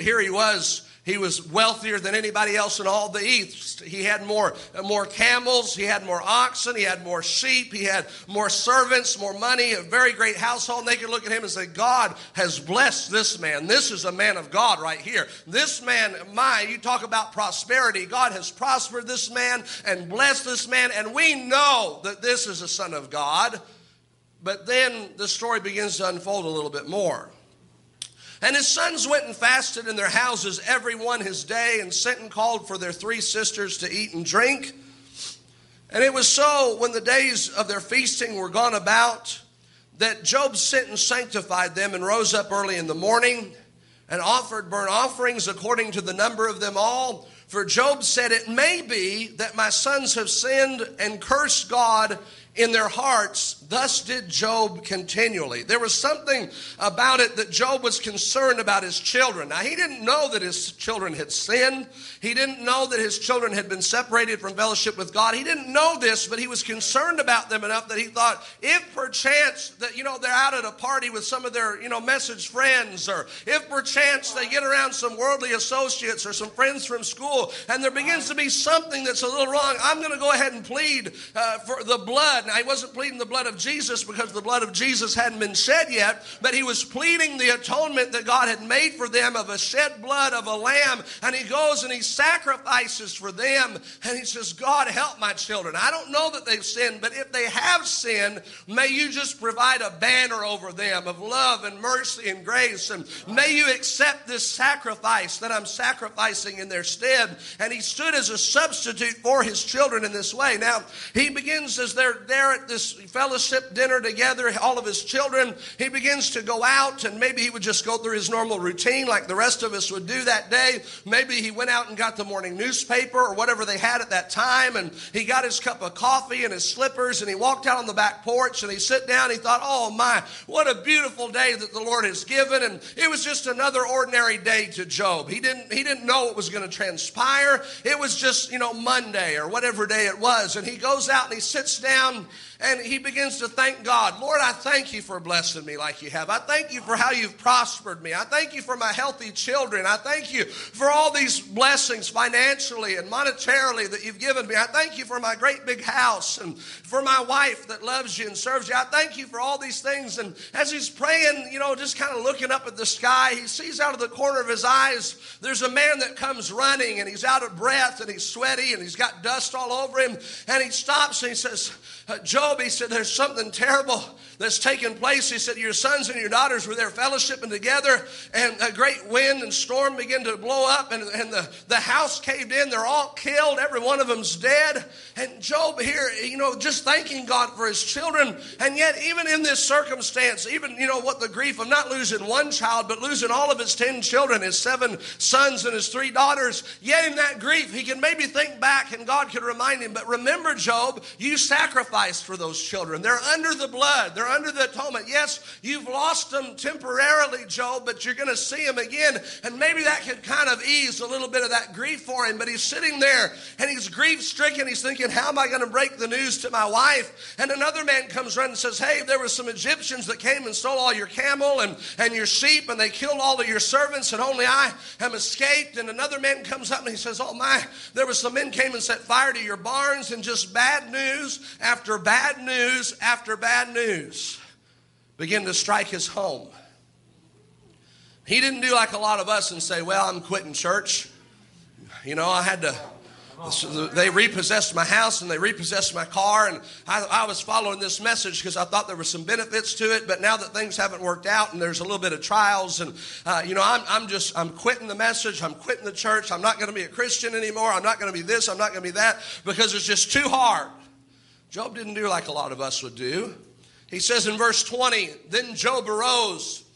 was wealthier than anybody else in all the East. He had more camels, he had more oxen, he had more sheep, he had more servants, more money, a very great household. And they could look at him and say, God has blessed this man. This is a man of God right here. This man, you talk about prosperity. God has prospered this man and blessed this man, and we know that this is a son of God. But then the story begins to unfold a little bit more. And his sons went and fasted in their houses, every one his day, and sent and called for their 3 sisters to eat and drink. And it was so, when the days of their feasting were gone about, that Job sent and sanctified them, and rose up early in the morning, and offered burnt offerings according to the number of them all. For Job said, it may be that my sons have sinned and cursed God in their hearts. Thus did Job continually. There was something about it that Job was concerned about his children. Now, he didn't know that his children had sinned. He didn't know that his children had been separated from fellowship with God. He didn't know this, but he was concerned about them enough that he thought, if perchance that, they're out at a party with some of their, message friends, or if perchance they get around some worldly associates or some friends from school, trouble and there begins to be something that's a little wrong, I'm going to go ahead and plead for the blood. Now, he wasn't pleading the blood of Jesus because the blood of Jesus hadn't been shed yet, but he was pleading the atonement that God had made for them of a shed blood of a lamb. And he goes and he sacrifices for them. And he says, God, help my children. I don't know that they've sinned, but if they have sinned, may you just provide a banner over them of love and mercy and grace. And may you accept this sacrifice that I'm sacrificing in their stead. And he stood as a substitute for his children in this way. Now, he begins as they're there at this fellowship dinner together, all of his children, he begins to go out, and maybe he would just go through his normal routine like the rest of us would do that day. Maybe he went out and got the morning newspaper or whatever they had at that time, and he got his cup of coffee and his slippers, and he walked out on the back porch, and he sat down. He thought, oh my, what a beautiful day that the Lord has given. And it was just another ordinary day to Job. He didn't know what was going to transpire. It was just, Monday or whatever day it was. And he goes out and he sits down and he begins to thank God. Lord, I thank you for blessing me like you have. I thank you for how you've prospered me. I thank you for my healthy children. I thank you for all these blessings financially and monetarily that you've given me. I thank you for my great big house and for my wife that loves you and serves you. I thank you for all these things. And as he's praying, just kind of looking up at the sky, he sees out of the corner of his eyes, there's a man that comes running, and he's out of breath and he's sweaty and he's got dust all over him. And he stops and he says, Job, he said, there's something terrible that's taken place. He said, your sons and your daughters were there fellowshipping together, and a great wind and storm began to blow up, and the house caved in. They're all killed. Every one of them's dead. And Job here, just thanking God for his children. And yet, even in this circumstance, even, what the grief of not losing one child, but losing all of his 10 children, his 7 sons and his 3 daughters, yet in that grief, he can maybe think back and God could remind him, but remember, Job, you sacrificed for those children. They're under the blood. They're under the atonement. Yes, you've lost them temporarily, Job, but you're going to see them again. And maybe that could kind of ease a little bit of that grief for him. But he's sitting there and he's grief-stricken. He's thinking, how am I going to break the news to my wife? And another man comes running and says, hey, there were some Egyptians that came and stole all your camel and your sheep, and they killed all of your servants, and only I am escaped. And another man comes up and he says, oh my, there were some men came and set fire to your barns, and just bad news after bad news after bad news begin to strike his home. He didn't do like a lot of us and say, well, I'm quitting church. I had to, they repossessed my house and they repossessed my car, and I was following this message because I thought there were some benefits to it, but now that things haven't worked out and there's a little bit of trials, and I'm quitting the message, I'm quitting the church, I'm not going to be a Christian anymore, I'm not going to be this, I'm not going to be that, because it's just too hard. Job didn't do like a lot of us would do. He says in verse 20, then Job arose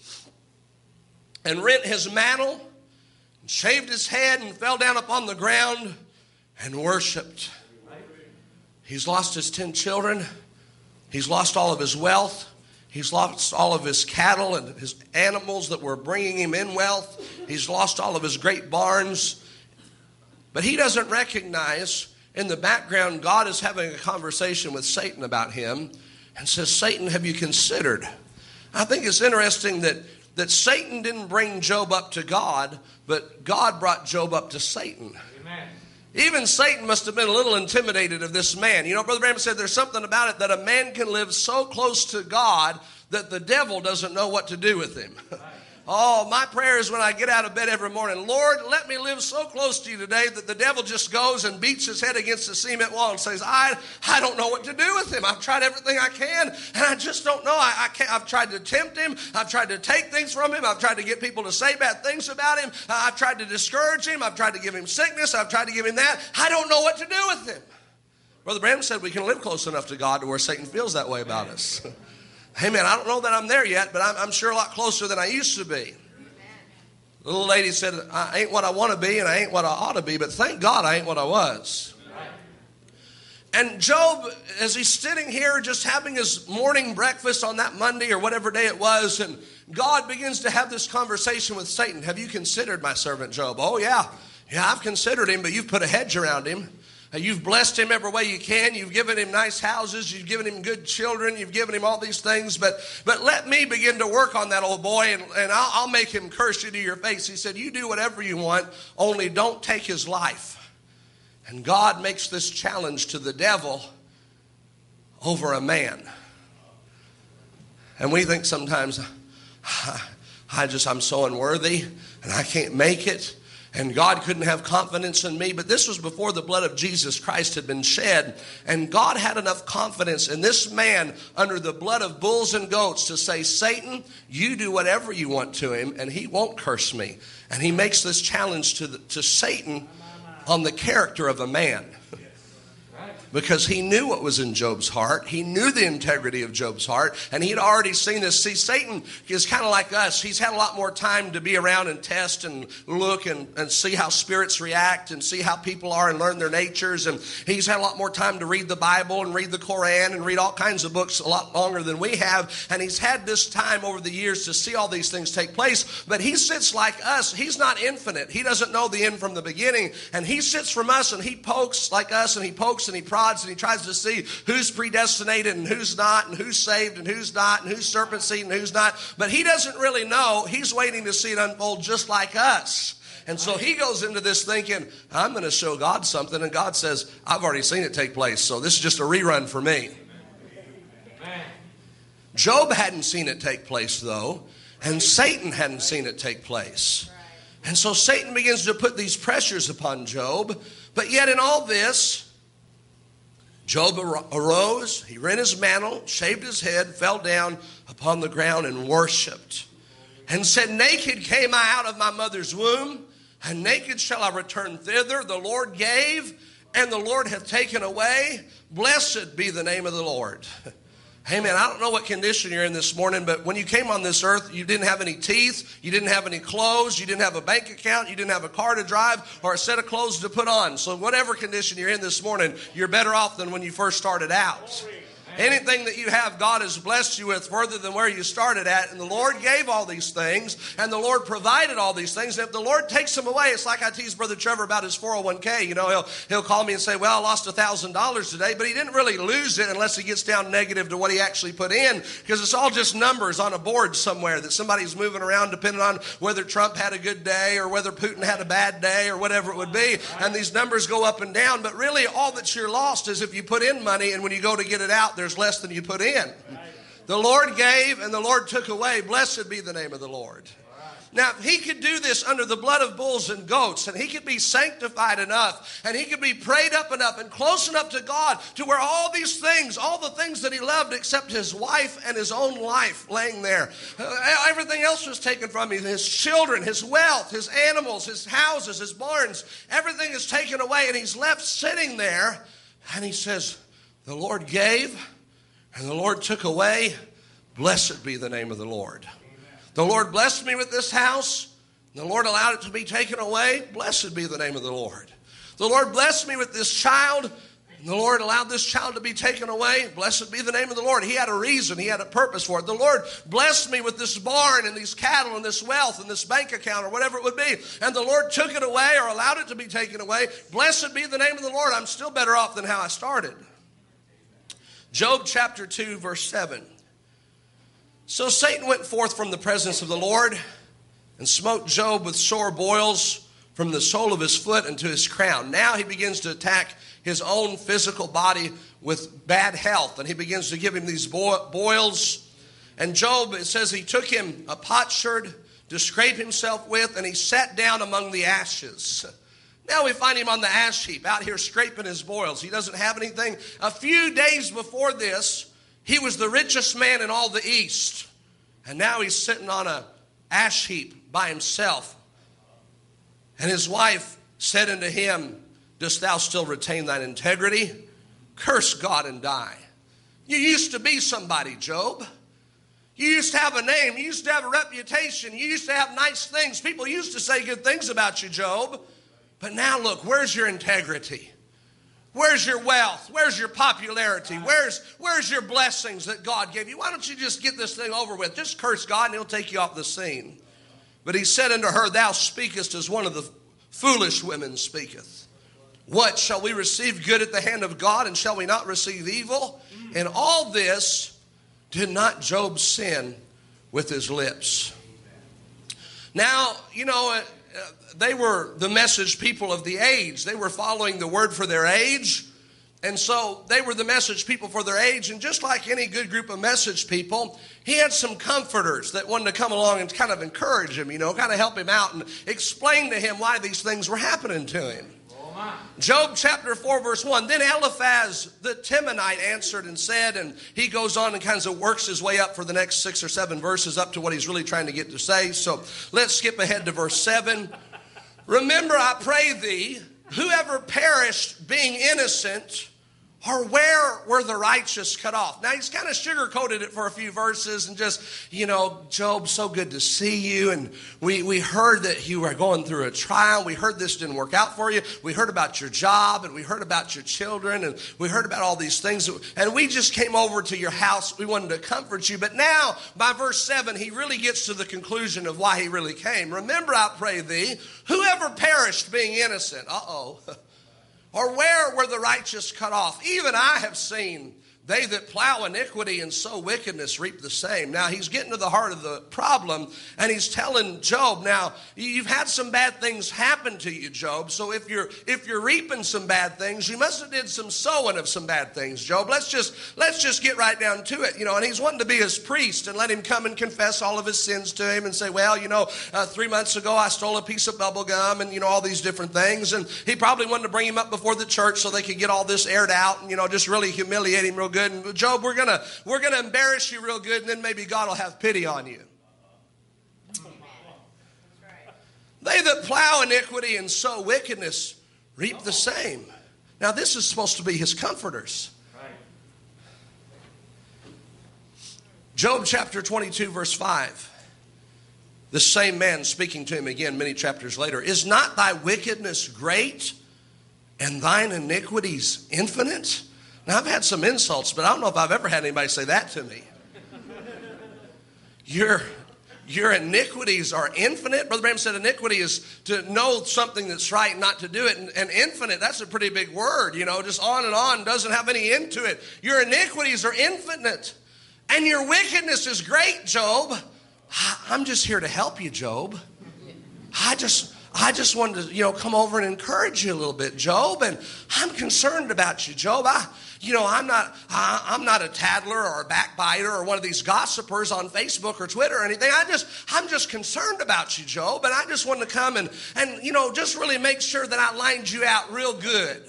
and rent his mantle, and shaved his head, and fell down upon the ground and worshiped. He's lost his 10 children. He's lost all of his wealth. He's lost all of his cattle and his animals that were bringing him in wealth. He's lost all of his great barns. But he doesn't recognize in the background God is having a conversation with Satan about him, and says, Satan, have you considered? I think it's interesting that Satan didn't bring Job up to God, but God brought Job up to Satan. Amen. Even Satan must have been a little intimidated of this man. Brother Branham said there's something about it that a man can live so close to God that the devil doesn't know what to do with him. Oh, my prayer is when I get out of bed every morning, Lord, let me live so close to you today that the devil just goes and beats his head against the cement wall and says, I don't know what to do with him. I've tried everything I can, and I just don't know. I can't. I've tried to tempt him. I've tried to take things from him. I've tried to get people to say bad things about him. I've tried to discourage him. I've tried to give him sickness. I've tried to give him that. I don't know what to do with him. Brother Branham said we can live close enough to God to where Satan feels that way about us. Hey, man, I don't know that I'm there yet, but I'm sure a lot closer than I used to be. The little lady said, I ain't what I want to be and I ain't what I ought to be, but thank God I ain't what I was. And Job, as he's sitting here just having his morning breakfast on that Monday or whatever day it was, and God begins to have this conversation with Satan. Have you considered my servant Job? Oh, yeah. Yeah, I've considered him, but you've put a hedge around him. You've blessed him every way you can. You've given him nice houses. You've given him good children. You've given him all these things. But let me begin to work on that old boy, and I'll make him curse you to your face. He said, you do whatever you want, only don't take his life. And God makes this challenge to the devil over a man. And we think sometimes, I'm so unworthy, and I can't make it. And God couldn't have confidence in me. But this was before the blood of Jesus Christ had been shed. And God had enough confidence in this man under the blood of bulls and goats to say, Satan, you do whatever you want to him, and he won't curse me. And he makes this challenge to Satan on the character of a man. Because he knew what was in Job's heart. He knew the integrity of Job's heart. And he'd already seen this. See, Satan is kind of like us. He's had a lot more time to be around and test and look and see how spirits react and see how people are and learn their natures. And he's had a lot more time to read the Bible and read the Koran and read all kinds of books a lot longer than we have. And he's had this time over the years to see all these things take place. But he sits like us. He's not infinite. He doesn't know the end from the beginning. And he sits from us and he pokes like us, and he pokes and he prods and he tries to see who's predestinated and who's not, and who's saved and who's not, and who's serpent seed and who's not. But he doesn't really know. He's waiting to see it unfold just like us. And so he goes into this thinking, I'm going to show God something. And God says, I've already seen it take place, so this is just a rerun for me. Job hadn't seen it take place, though, and Satan hadn't seen it take place. And so Satan begins to put these pressures upon Job. But yet in all this, Job arose, he rent his mantle, shaved his head, fell down upon the ground and worshiped, and said, naked came I out of my mother's womb, and naked shall I return thither. The Lord gave, and the Lord hath taken away. Blessed be the name of the Lord. Amen. I don't know what condition you're in this morning, but when you came on this earth, you didn't have any teeth, you didn't have any clothes, you didn't have a bank account, you didn't have a car to drive or a set of clothes to put on. So whatever condition you're in this morning, you're better off than when you first started out. Anything that you have, God has blessed you with further than where you started at. And the Lord gave all these things, and the Lord provided all these things. And if the Lord takes them away, it's like I teased Brother Trevor about his 401k. You know, he'll call me and say, well, I lost $1,000 today. But he didn't really lose it unless he gets down negative to what he actually put in, because it's all just numbers on a board somewhere that somebody's moving around depending on whether Trump had a good day or whether Putin had a bad day or whatever it would be. And these numbers go up and down. But really, all that you're lost is if you put in money and when you go to get it out, there's less than you put in. The Lord gave and the Lord took away. Blessed be the name of the Lord. Now, he could do this under the blood of bulls and goats, and he could be sanctified enough, and he could be prayed up enough and close enough to God to where all these things, all the things that he loved except his wife and his own life laying there, everything else was taken from him. His children, his wealth, his animals, his houses, his barns, everything is taken away, and he's left sitting there, and he says, the Lord gave and the Lord took away. Blessed be the name of the Lord. The Lord blessed me with this house. The Lord allowed it to be taken away. Blessed be the name of the Lord. The Lord blessed me with this child. And the Lord allowed this child to be taken away. Blessed be the name of the Lord. He had a reason. He had a purpose for it. The Lord blessed me with this barn and these cattle and this wealth and this bank account or whatever it would be. And the Lord took it away or allowed it to be taken away. Blessed be the name of the Lord. I'm still better off than how I started. Job chapter 2, verse 7. So Satan went forth from the presence of the Lord and smote Job with sore boils from the sole of his foot unto his crown. Now he begins to attack his own physical body with bad health, and he begins to give him these boils. And Job, it says he took him a potsherd to scrape himself with, and he sat down among the ashes. Now we find him on the ash heap, out here scraping his boils. He doesn't have anything. A few days before this, he was the richest man in all the East. And now he's sitting on an ash heap by himself. And his wife said unto him, dost thou still retain thine integrity? Curse God and die. You used to be somebody, Job. You used to have a name. You used to have a reputation. You used to have nice things. People used to say good things about you, Job. But now look, where's your integrity? Where's your wealth? Where's your popularity? Where's your blessings that God gave you? Why don't you just get this thing over with? Just curse God and he'll take you off the scene. But he said unto her, thou speakest as one of the foolish women speaketh. What, shall we receive good at the hand of God, and shall we not receive evil? In all this, did not Job sin with his lips? Now, they were the message people of the age. They were following the word for their age. And so they were the message people for their age. And just like any good group of message people, he had some comforters that wanted to come along and kind of encourage him, kind of help him out and explain to him why these things were happening to him. Job chapter 4 verse 1, then Eliphaz the Temanite answered and said, and he goes on and kind of works his way up for the next 6 or 7 verses up to what he's really trying to get to say. So let's skip ahead to verse 7. Remember, I pray thee, whoever perished being innocent, or where were the righteous cut off? Now, he's kind of sugar-coated it for a few verses and just, Job, so good to see you. And we heard that you were going through a trial. We heard this didn't work out for you. We heard about your job, and we heard about your children, and we heard about all these things. And we just came over to your house. We wanted to comfort you. But now, by verse 7, he really gets to the conclusion of why he really came. Remember, I pray thee, whoever perished being innocent. Or where were the righteous cut off? Even I have seen they that plow iniquity and sow wickedness reap the same. Now, he's getting to the heart of the problem, and he's telling Job, now, you've had some bad things happen to you, Job, so if you're reaping some bad things, you must have did some sowing of some bad things, Job. Let's just get right down to it, and he's wanting to be his priest and let him come and confess all of his sins to him and say, well, 3 months ago I stole a piece of bubble gum and, all these different things, and he probably wanted to bring him up before the church so they could get all this aired out and, just really humiliate him real good. And Job, we're gonna embarrass you real good, and then maybe God will have pity on you. They that plow iniquity and sow wickedness reap the same. Now, this is supposed to be his comforters. Job chapter 22, verse 5. The same man speaking to him again many chapters later. Is not thy wickedness great and thine iniquities infinite? Now, I've had some insults, but I don't know if I've ever had anybody say that to me. Your iniquities are infinite. Brother Branham said iniquity is to know something that's right and not to do it. And infinite, that's a pretty big word, just on and on, doesn't have any end to it. Your iniquities are infinite. And your wickedness is great, Job. I'm just here to help you, Job. I just wanted to, come over and encourage you a little bit, Job. And I'm concerned about you, Job. I'm not a tattler or a backbiter or one of these gossipers on Facebook or Twitter or anything. I'm just concerned about you, Job. And I just wanted to come and just really make sure that I lined you out real good.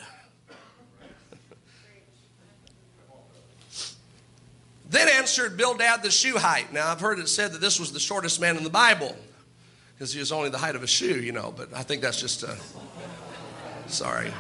Then answered Bildad the Shuhite. Now, I've heard it said that this was the shortest man in the Bible, because he was only the height of a shoe, but I think that's just sorry.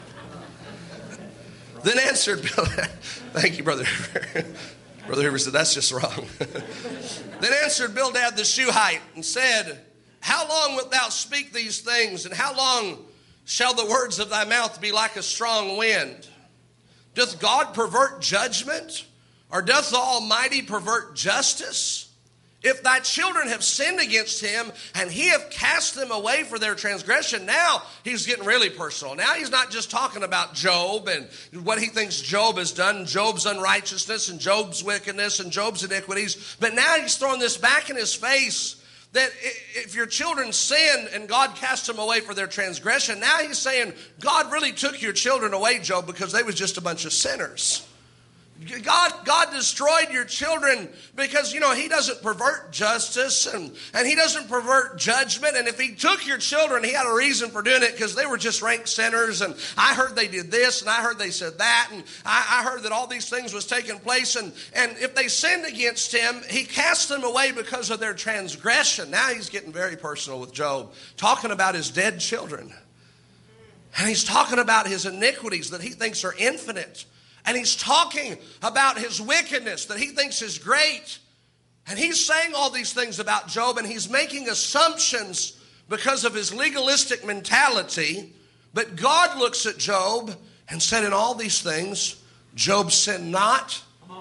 Then answered Bildad, thank you, Brother Hoover. Brother Hoover said, that's just wrong. Then answered Bildad the Shuhite and said, how long wilt thou speak these things, and how long shall the words of thy mouth be like a strong wind? Doth God pervert judgment, or doth the Almighty pervert justice? If thy children have sinned against him, and he have cast them away for their transgression, now he's getting really personal. Now he's not just talking about Job and what he thinks Job has done, Job's unrighteousness and Job's wickedness and Job's iniquities. But now he's throwing this back in his face that if your children sin and God cast them away for their transgression, now he's saying God really took your children away, Job, because they was just a bunch of sinners. God destroyed your children because, he doesn't pervert justice and he doesn't pervert judgment. And if he took your children, he had a reason for doing it, because they were just rank sinners. And I heard they did this, and I heard they said that, and I heard that all these things was taking place. And if they sinned against him, he cast them away because of their transgression. Now he's getting very personal with Job, talking about his dead children. And he's talking about his iniquities that he thinks are infinite. And he's talking about his wickedness that he thinks is great. And he's saying all these things about Job, and he's making assumptions because of his legalistic mentality. But God looks at Job and said, in all these things, Job sinned not.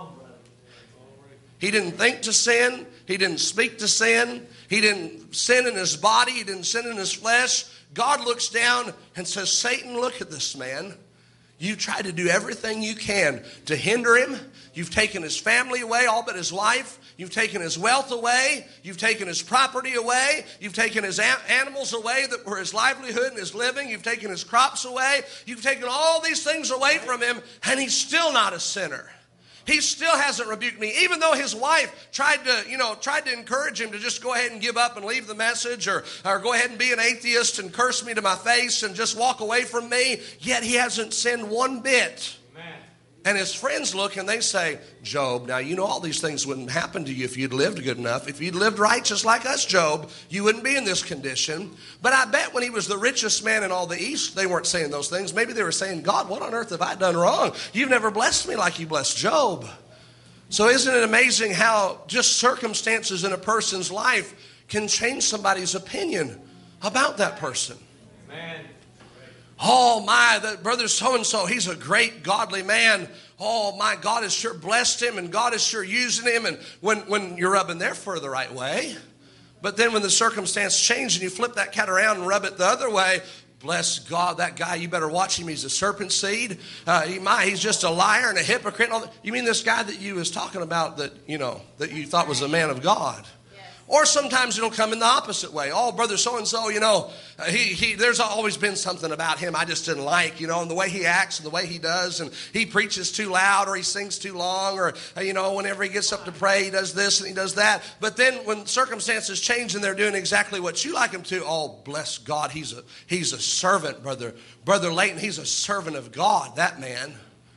He didn't think to sin. He didn't speak to sin. He didn't sin in his body. He didn't sin in his flesh. God looks down and says, Satan, look at this man. You tried to do everything you can to hinder him. You've taken his family away, all but his wife. You've taken his wealth away. You've taken his property away. You've taken his animals away that were his livelihood and his living. You've taken his crops away. You've taken all these things away from him, and he's still not a sinner. He still hasn't rebuked me, even though his wife tried to encourage him to just go ahead and give up and leave the message, or go ahead and be an atheist and curse me to my face and just walk away from me. Yet he hasn't sinned one bit. Amen. And his friends look and they say, Job, now you know all these things wouldn't happen to you if you'd lived good enough. If you'd lived righteous like us, Job, you wouldn't be in this condition. But I bet when he was the richest man in all the East, they weren't saying those things. Maybe they were saying, God, what on earth have I done wrong? You've never blessed me like you blessed Job. So isn't it amazing how just circumstances in a person's life can change somebody's opinion about that person? Amen. Oh my, that brother so-and-so, he's a great godly man. Oh my, God has sure blessed him and God is sure using him. And when you're rubbing their fur the right way, but then when the circumstance change and you flip that cat around and rub it the other way, bless God, that guy, you better watch him. He's a serpent seed. He's just a liar and a hypocrite. You mean this guy that you was talking about that you thought was a man of God? Or sometimes it'll come in the opposite way. Oh, brother so-and-so, there's always been something about him I just didn't like, and the way he acts and the way he does. And he preaches too loud or he sings too long or, whenever he gets up to pray, he does this and he does that. But then when circumstances change and they're doing exactly what you like him to, oh, bless God, he's a servant, brother. Brother Layton, he's a servant of God, that man.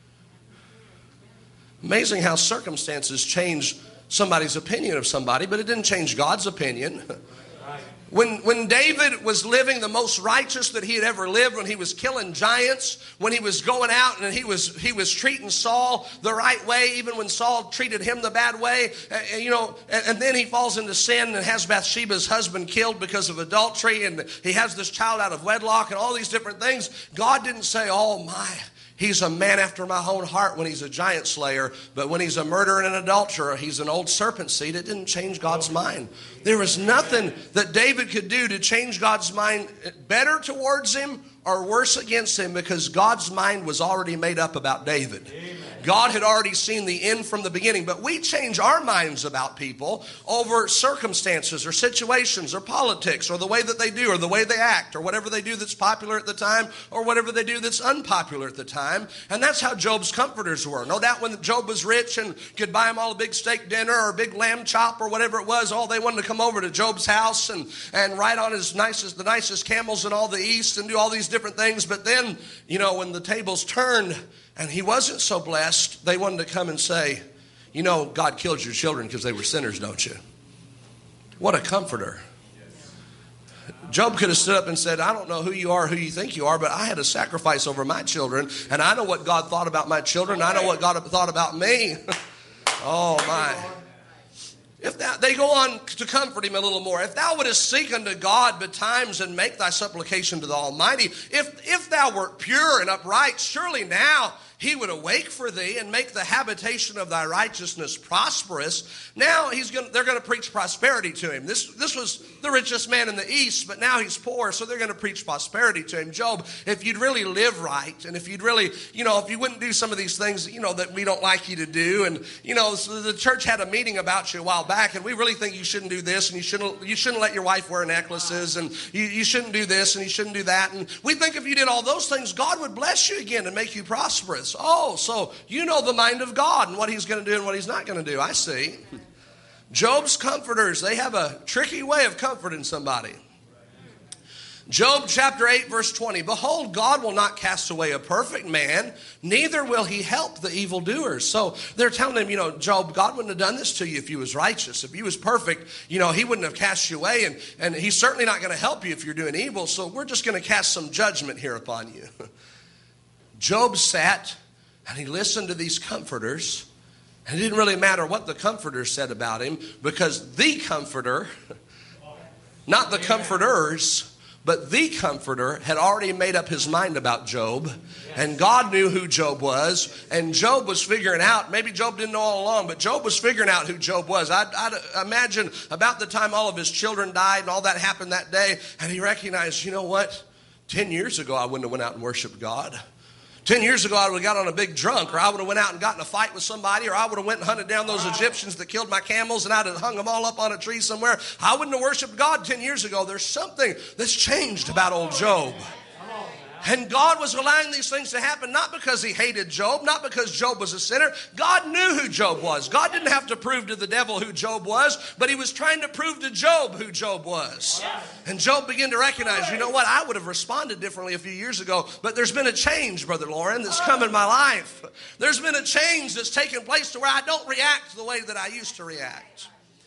Amazing how circumstances change somebody's opinion of somebody, but it didn't change God's opinion. When David was living the most righteous that he had ever lived, when he was killing giants, when he was going out and he was treating Saul the right way, even when Saul treated him the bad way, and then he falls into sin and has Bathsheba's husband killed because of adultery, and he has this child out of wedlock and all these different things. God didn't say, oh my, he's a man after my own heart when he's a giant slayer, but when he's a murderer and an adulterer, he's an old serpent seed. It didn't change God's mind. There was nothing that David could do to change God's mind better towards him or worse against him, because God's mind was already made up about David. Amen. God had already seen the end from the beginning. But we change our minds about people over circumstances or situations or politics or the way that they do or the way they act or whatever they do that's popular at the time or whatever they do that's unpopular at the time. And that's how Job's comforters were. No doubt when Job was rich and could buy him all a big steak dinner or a big lamb chop or whatever it was, they wanted to come over to Job's house and ride on the nicest camels in all the East and do all these different things. But then, when the tables turned and he wasn't so blessed, they wanted to come and say, God killed your children because they were sinners, don't you? What a comforter. Job could have stood up and said, I don't know who you are, who you think you are, but I had a sacrifice over my children, and I know what God thought about my children, and I know what God thought about me. Oh, my. They go on to comfort him a little more. If thou wouldest seek unto God betimes and make thy supplication to the Almighty, if thou wert pure and upright, surely now he would awake for thee and make the habitation of thy righteousness prosperous. Now they're going to preach prosperity to him. This was the richest man in the East, but now he's poor, so they're going to preach prosperity to him. Job, if you'd really live right, and if you'd really, if you wouldn't do some of these things, that we don't like you to do, and, so the church had a meeting about you a while back, and we really think you shouldn't do this, and you shouldn't let your wife wear necklaces, and you shouldn't do this, and you shouldn't do that, and we think if you did all those things, God would bless you again and make you prosperous. Oh, so you know the mind of God and what he's going to do and what he's not going to do. I see. Job's comforters, they have a tricky way of comforting somebody. Job chapter 8, verse 20. Behold, God will not cast away a perfect man, neither will he help the evildoers. So they're telling him, Job, God wouldn't have done this to you if you was righteous. If you was perfect, he wouldn't have cast you away. And he's certainly not going to help you if you're doing evil. So we're just going to cast some judgment here upon you. Job sat and he listened to these comforters. And it didn't really matter what the comforters said about him, because the comforter, not the comforters, but the comforter had already made up his mind about Job. And God knew who Job was. And Job was figuring out, maybe Job didn't know all along, but Job was figuring out who Job was. I'd imagine about the time all of his children died and all that happened that day, and he recognized, you know what? 10 years ago, I wouldn't have went out and worshiped God. 10 years ago, I would have got on a big drunk, or I would have went out and got in a fight with somebody, or I would have went and hunted down those Egyptians that killed my camels, and I'd have hung them all up on a tree somewhere. I wouldn't have worshiped God 10 years ago. There's something that's changed about old Job. And God was allowing these things to happen not because he hated Job, not because Job was a sinner. God knew who Job was. God didn't have to prove to the devil who Job was, but he was trying to prove to Job who Job was. And Job began to recognize, you know what, I would have responded differently a few years ago, but there's been a change, Brother Lauren, that's come in my life. There's been a change that's taken place to where I don't react the way that I used to react.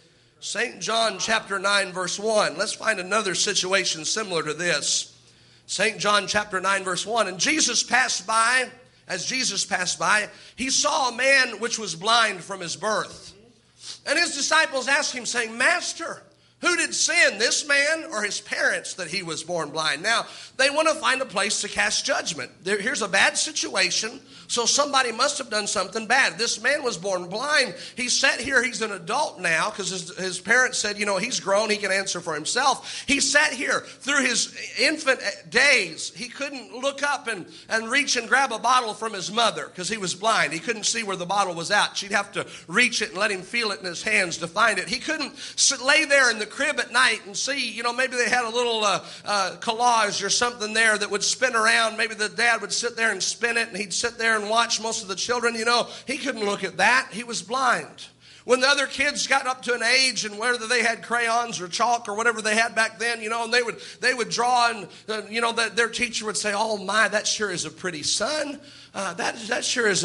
St. John chapter 9, verse 1. Let's find another situation similar to this. St. John chapter 9, verse 1. And Jesus passed by, as Jesus passed by, he saw a man which was blind from his birth. And his disciples asked him, saying, Master, who did sin, this man or his parents, that he was born blind? Now, they want to find a place to cast judgment. Here's a bad situation, so somebody must have done something bad. This man was born blind. He sat here, he's an adult now, because his parents said, you know, he's grown, he can answer for himself. He sat here through his infant days. He couldn't look up and reach and grab a bottle from his mother because he was blind. He couldn't see where the bottle was at. She'd have to reach it and let him feel it in his hands to find it. He couldn't lay there in the crib at night and see, you know, maybe they had a little collage or something there that would spin around. Maybe the dad would sit there and spin it, and he'd sit there and watch most of the children. You know, he couldn't look at that. He was blind. When the other kids got up to an age, and whether they had crayons or chalk or whatever they had back then, you know, and they would draw, and you know, their teacher would say, "Oh my, that sure is a pretty son. That sure is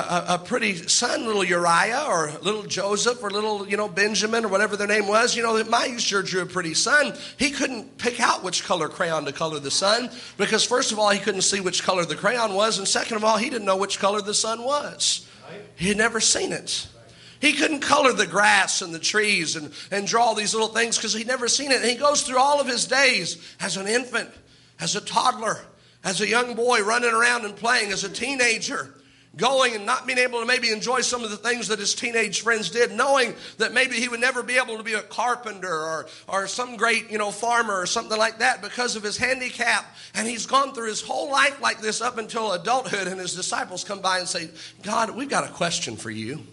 a pretty son, little Uriah or little Joseph or little, you know, Benjamin or whatever their name was. You know, my sure drew a pretty son." He couldn't pick out which color crayon to color the sun because first of all, he couldn't see which color the crayon was, and second of all, he didn't know which color the sun was. He had never seen it. He couldn't color the grass and the trees and draw these little things because he'd never seen it. And he goes through all of his days as an infant, as a toddler, as a young boy running around and playing, as a teenager, going and not being able to maybe enjoy some of the things that his teenage friends did, knowing that maybe he would never be able to be a carpenter or some great, you know, farmer or something like that because of his handicap. And he's gone through his whole life like this up until adulthood, and his disciples come by and say, "God, we've got a question for you.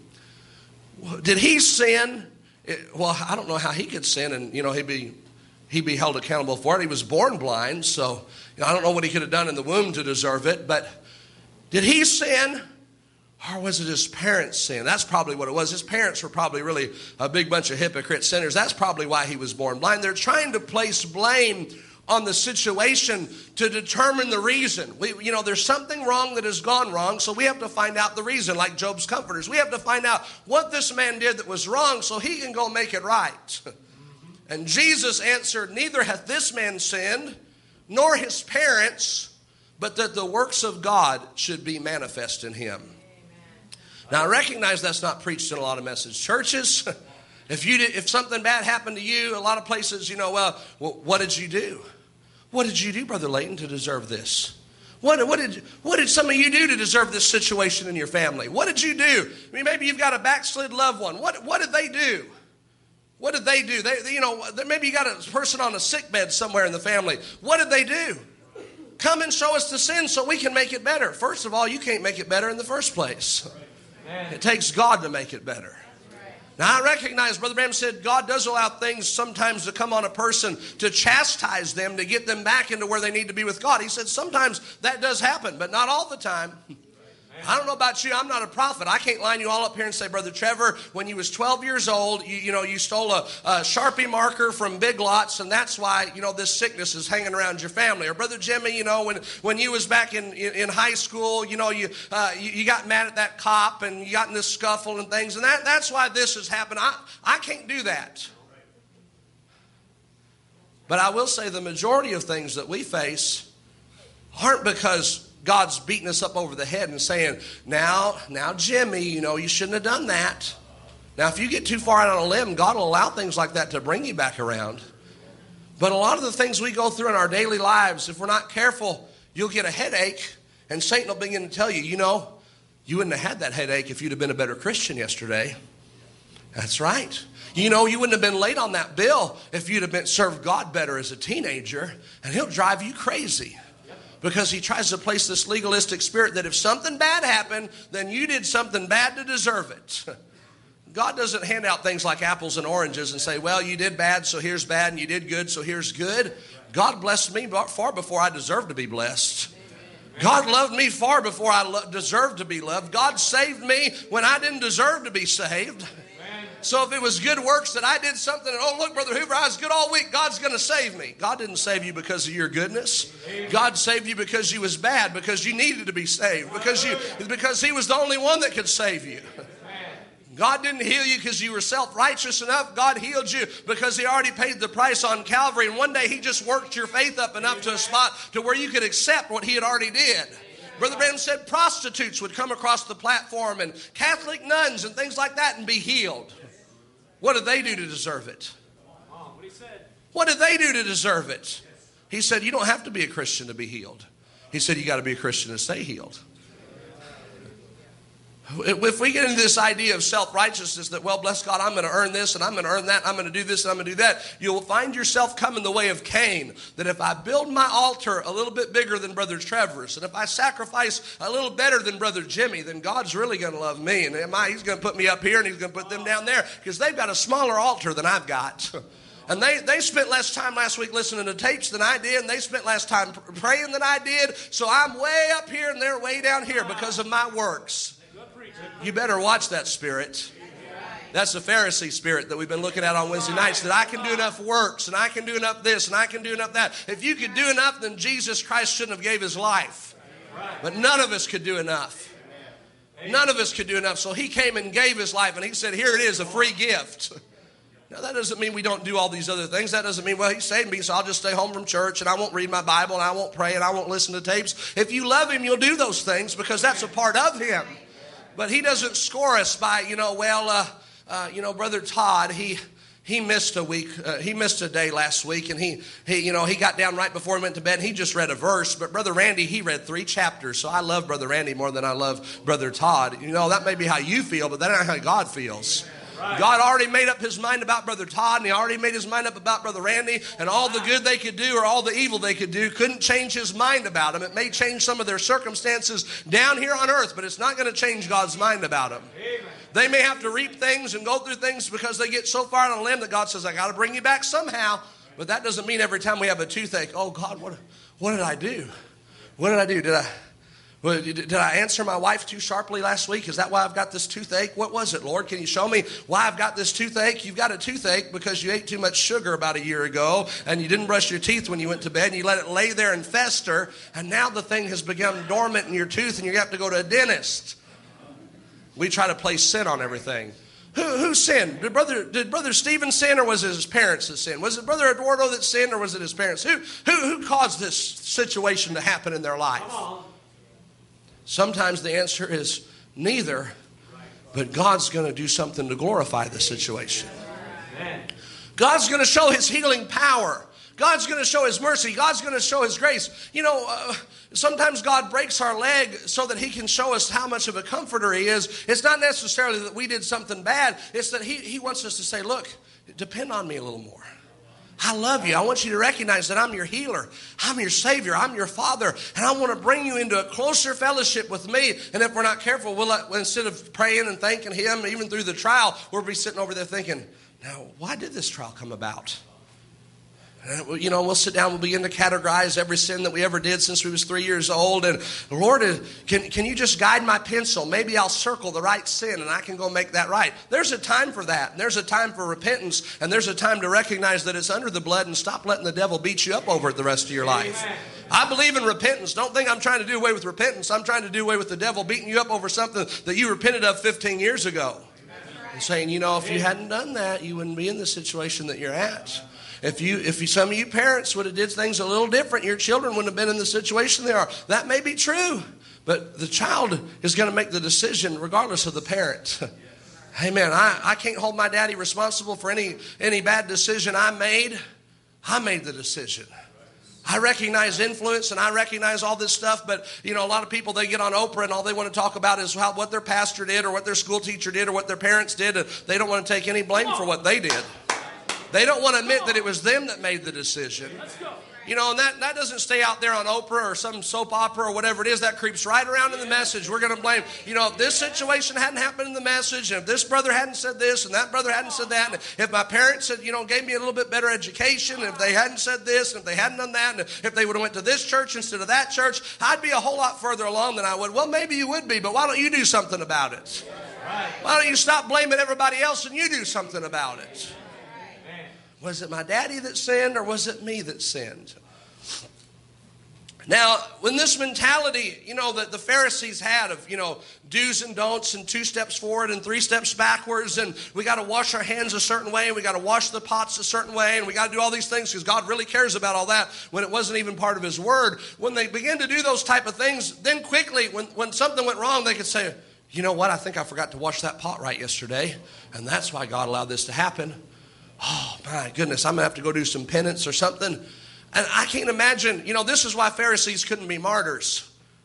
Did he sin?" Well, I don't know how he could sin and, you know, he'd be held accountable for it. He was born blind, so you know, I don't know what he could have done in the womb to deserve it. But did he sin, or was it his parents' sin? That's probably what it was. His parents were probably really a big bunch of hypocrite sinners. That's probably why he was born blind. They're trying to place blame on the situation to determine the reason. You know, there's something wrong that has gone wrong, so we have to find out the reason, like Job's comforters. We have to find out what this man did that was wrong so he can go make it right. And Jesus answered, "Neither hath this man sinned, nor his parents, but that the works of God should be manifest in him." Amen. Now, I recognize that's not preached in a lot of message churches. If something bad happened to you, a lot of places, you know, well, what did you do? What did you do, Brother Layton, to deserve this? What did some of you do to deserve this situation in your family? What did you do? I mean, maybe you've got a backslid loved one. What did they do? What did they do? You know, maybe you got a person on a sick bed somewhere in the family. What did they do? Come and show us the sin so we can make it better. First of all, you can't make it better in the first place. It takes God to make it better. Now, I recognize, Brother Branham said, God does allow things sometimes to come on a person to chastise them, to get them back into where they need to be with God. He said sometimes that does happen, but not all the time. I don't know about you. I'm not a prophet. I can't line you all up here and say, Brother Trevor, when you was 12 years old, you stole a Sharpie marker from Big Lots, and that's why, you know, this sickness is hanging around your family. Or Brother Jimmy, you know, when you was back in high school, you know, you got mad at that cop and you got in this scuffle and things, and that's why this has happened. I can't do that. But I will say the majority of things that we face aren't because God's beating us up over the head and saying, now, Jimmy, you know, you shouldn't have done that. Now, if you get too far out on a limb, God will allow things like that to bring you back around. But a lot of the things we go through in our daily lives, if we're not careful, you'll get a headache, and Satan will begin to tell you, you know, you wouldn't have had that headache if you'd have been a better Christian yesterday. That's right. You know, you wouldn't have been late on that bill if you'd have served God better as a teenager, and he'll drive you crazy. Because he tries to place this legalistic spirit that if something bad happened, then you did something bad to deserve it. God doesn't hand out things like apples and oranges and say, well, you did bad, so here's bad, and you did good, so here's good. God blessed me far before I deserved to be blessed. God loved me far before I deserved to be loved. God saved me when I didn't deserve to be saved. So if it was good works that I did something, and oh, look, Brother Hoover, I was good all week, God's going to save me. God didn't save you because of your goodness. God saved you because you was bad, because you needed to be saved, because he was the only one that could save you. God didn't heal you because you were self-righteous enough. God healed you because he already paid the price on Calvary. And one day he just worked your faith up enough to a spot to where you could accept what he had already did. Brother Branham said prostitutes would come across the platform and Catholic nuns and things like that and be healed. What did they do to deserve it? What did they do to deserve it? He said, you don't have to be a Christian to be healed. He said, you got to be a Christian to stay healed. If we get into this idea of self-righteousness that, well, bless God, I'm going to earn this and I'm going to earn that, I'm going to do this and I'm going to do that, you'll find yourself coming the way of Cain, that if I build my altar a little bit bigger than Brother Trevor's, and if I sacrifice a little better than Brother Jimmy, then God's really going to love me. And he's going to put me up here and he's going to put them down there because they've got a smaller altar than I've got. And they spent less time last week listening to tapes than I did, and they spent less time praying than I did, so I'm way up here and they're way down here because of my works. You better watch that spirit. That's the Pharisee spirit that we've been looking at on Wednesday nights, that I can do enough works and I can do enough this and I can do enough that. If you could do enough, then Jesus Christ shouldn't have gave his life. But none of us could do enough. None of us could do enough. So he came and gave his life, and he said, here it is, a free gift. Now, that doesn't mean we don't do all these other things. That doesn't mean, well, he saved me, so I'll just stay home from church, and I won't read my Bible, and I won't pray, and I won't listen to tapes. If you love him, you'll do those things because that's a part of him. But he doesn't score us by, Brother Todd, he missed a week. He missed a day last week, and he got down right before he went to bed, and he just read a verse. But Brother Randy, he read 3 chapters. So I love Brother Randy more than I love Brother Todd. That may be how you feel, but that's not how God feels. God already made up his mind about Brother Todd, and he already made his mind up about Brother Randy, and all the good they could do or all the evil they could do couldn't change his mind about them. It may change some of their circumstances down here on earth, but it's not going to change God's mind about them. Amen. They may have to reap things and go through things because they get so far on a limb that God says, I got to bring you back somehow. But that doesn't mean every time we have a toothache, oh God, what did I do? What did I do? Did I answer my wife too sharply last week? Is that why I've got this toothache? What was it, Lord? Can you show me why I've got this toothache? You've got a toothache because you ate too much sugar about a year ago, and you didn't brush your teeth when you went to bed, and you let it lay there and fester, and now the thing has become dormant in your tooth, and you have to go to a dentist. We try to place sin on everything. Who sinned? Did Brother Stephen sin, or was it his parents that sinned? Was it Brother Eduardo that sinned, or was it his parents? Who caused this situation to happen in their life? Sometimes the answer is neither, but God's going to do something to glorify the situation. God's going to show his healing power. God's going to show his mercy. God's going to show his grace. Sometimes God breaks our leg so that he can show us how much of a comforter he is. It's not necessarily that we did something bad. It's that he wants us to say, look, depend on me a little more. I love you. I want you to recognize that I'm your healer. I'm your Savior. I'm your Father. And I want to bring you into a closer fellowship with me. And if we're not careful, instead of praying and thanking him, even through the trial, we'll be sitting over there thinking, now, why did this trial come about? We'll sit down, we'll begin to categorize every sin that we ever did since we was 3 years old. And Lord, can you just guide my pencil? Maybe I'll circle the right sin and I can go make that right. There's a time for that. And there's a time for repentance. And there's a time to recognize that it's under the blood and stop letting the devil beat you up over it the rest of your life. Amen. I believe in repentance. Don't think I'm trying to do away with repentance. I'm trying to do away with the devil beating you up over something that you repented of 15 years ago. And saying, if you hadn't done that, you wouldn't be in the situation that you're at. If some of you parents would have did things a little different, your children wouldn't have been in the situation they are. That may be true, but the child is going to make the decision regardless of the parent. Amen. I can't hold my daddy responsible for any bad decision I made. I made the decision. I recognize influence and I recognize all this stuff, but a lot of people, they get on Oprah and all they want to talk about is what their pastor did or what their school teacher did or what their parents did, and they don't want to take any blame for what they did. They don't want to admit that it was them that made the decision. You know, and that doesn't stay out there on Oprah or some soap opera or whatever it is. That creeps right around in the message. We're going to blame, you know, if this situation hadn't happened in the message, and if this brother hadn't said this, and that brother hadn't said that, and if my parents had, you know, gave me a little bit better education, and if they hadn't said this, and if they hadn't done that, and if they would have went to this church instead of that church, I'd be a whole lot further along than I would. Well, maybe you would be, but why don't you do something about it? Why don't you stop blaming everybody else and you do something about it? Was it my daddy that sinned, or was it me that sinned? Now, when this mentality, you know, that the Pharisees had of, you know, do's and don'ts and 2 steps forward and 3 steps backwards, and we got to wash our hands a certain way, and we got to wash the pots a certain way, and we got to do all these things because God really cares about all that, when it wasn't even part of His Word. When they began to do those type of things, then quickly, when something went wrong, they could say, you know what, I think I forgot to wash that pot right yesterday, and that's why God allowed this to happen. Oh, my goodness, I'm going to have to go do some penance or something. And I can't imagine, you know, this is why Pharisees couldn't be martyrs.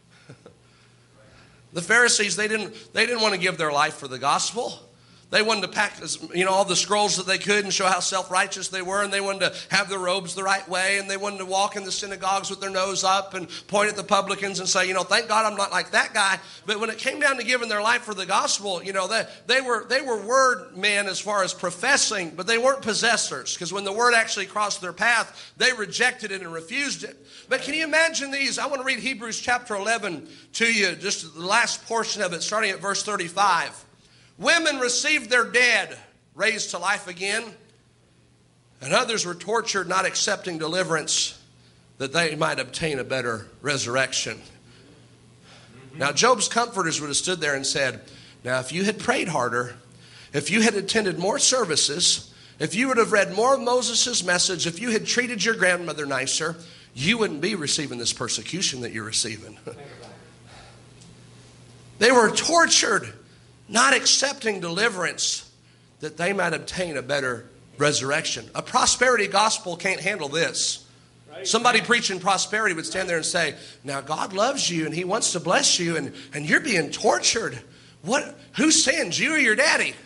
The Pharisees, they didn't want to give their life for the gospel. They wanted to pack, you know, all the scrolls that they could and show how self-righteous they were, and they wanted to have their robes the right way, and they wanted to walk in the synagogues with their nose up and point at the publicans and say, you know, thank God I'm not like that guy. But when it came down to giving their life for the gospel, you know, they were word men as far as professing, but they weren't possessors, because when the word actually crossed their path, they rejected it and refused it. But can you imagine these? I want to read Hebrews chapter 11 to you, just the last portion of it, starting at verse 35. Women received their dead raised to life again, and others were tortured, not accepting deliverance, that they might obtain a better resurrection. Now, Job's comforters would have stood there and said, now, if you had prayed harder, if you had attended more services, if you would have read more of Moses' message, if you had treated your grandmother nicer, you wouldn't be receiving this persecution that you're receiving. They were tortured, not accepting deliverance, that they might obtain a better resurrection. A prosperity gospel can't handle this. Somebody preaching prosperity would stand there and say, now God loves you and He wants to bless you, and you're being tortured. What? Who sins, you or your daddy?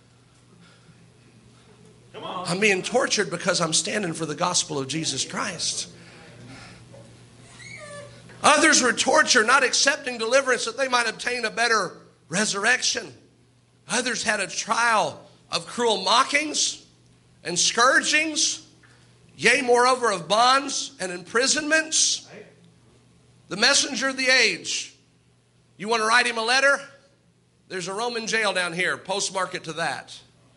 I'm being tortured because I'm standing for the gospel of Jesus Christ. Others were tortured, not accepting deliverance, that they might obtain a better resurrection. Others had a trial of cruel mockings and scourgings, yea, moreover, of bonds and imprisonments. The messenger of the age. You want to write him a letter? There's a Roman jail down here. Postmark it to that.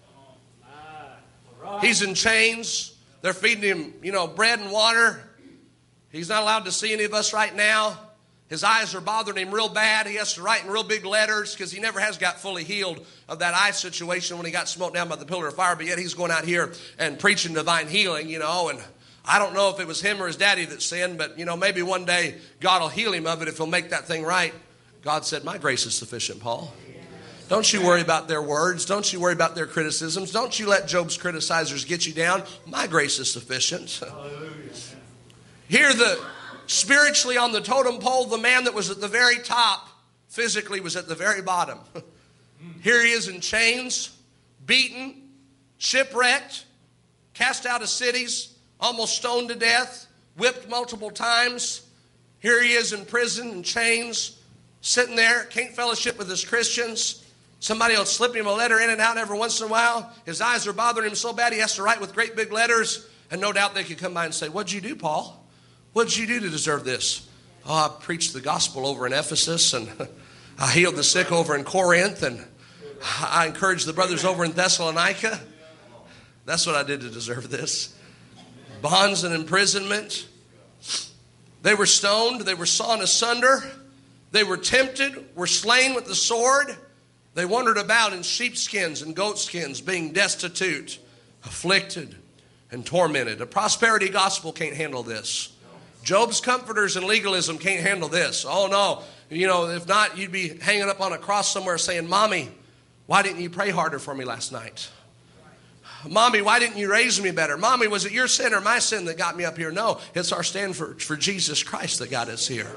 He's in chains. They're feeding him, you know, bread and water. He's not allowed to see any of us right now. His eyes are bothering him real bad. He has to write in real big letters because he never has got fully healed of that eye situation when he got smoked down by the pillar of fire. But yet he's going out here and preaching divine healing, you know. And I don't know if it was him or his daddy that sinned, but, you know, maybe one day God will heal him of it if he'll make that thing right. God said, my grace is sufficient, Paul. Don't you worry about their words. Don't you worry about their criticisms. Don't you let Job's criticizers get you down. My grace is sufficient. Here, spiritually on the totem pole, the man that was at the very top physically was at the very bottom. Here he is in chains, beaten, shipwrecked, cast out of cities, almost stoned to death, whipped multiple times. Here he is in prison in chains, sitting there, can't fellowship with his Christians. Somebody will slip him a letter in and out every once in a while. His eyes are bothering him so bad he has to write with great big letters. And no doubt they could come by and say, what'd you do, Paul? What did you do to deserve this? Oh, I preached the gospel over in Ephesus, and I healed the sick over in Corinth, and I encouraged the brothers over in Thessalonica. That's what I did to deserve this. Bonds and imprisonment. They were stoned. They were sawn asunder. They were tempted, were slain with the sword. They wandered about in sheepskins and goatskins, being destitute, afflicted, and tormented. A prosperity gospel can't handle this. Job's comforters and legalism can't handle this. Oh, no. You know, if not, you'd be hanging up on a cross somewhere saying, Mommy, why didn't you pray harder for me last night? Mommy, why didn't you raise me better? Mommy, was it your sin or my sin that got me up here? No, it's our stand for Jesus Christ that got us here.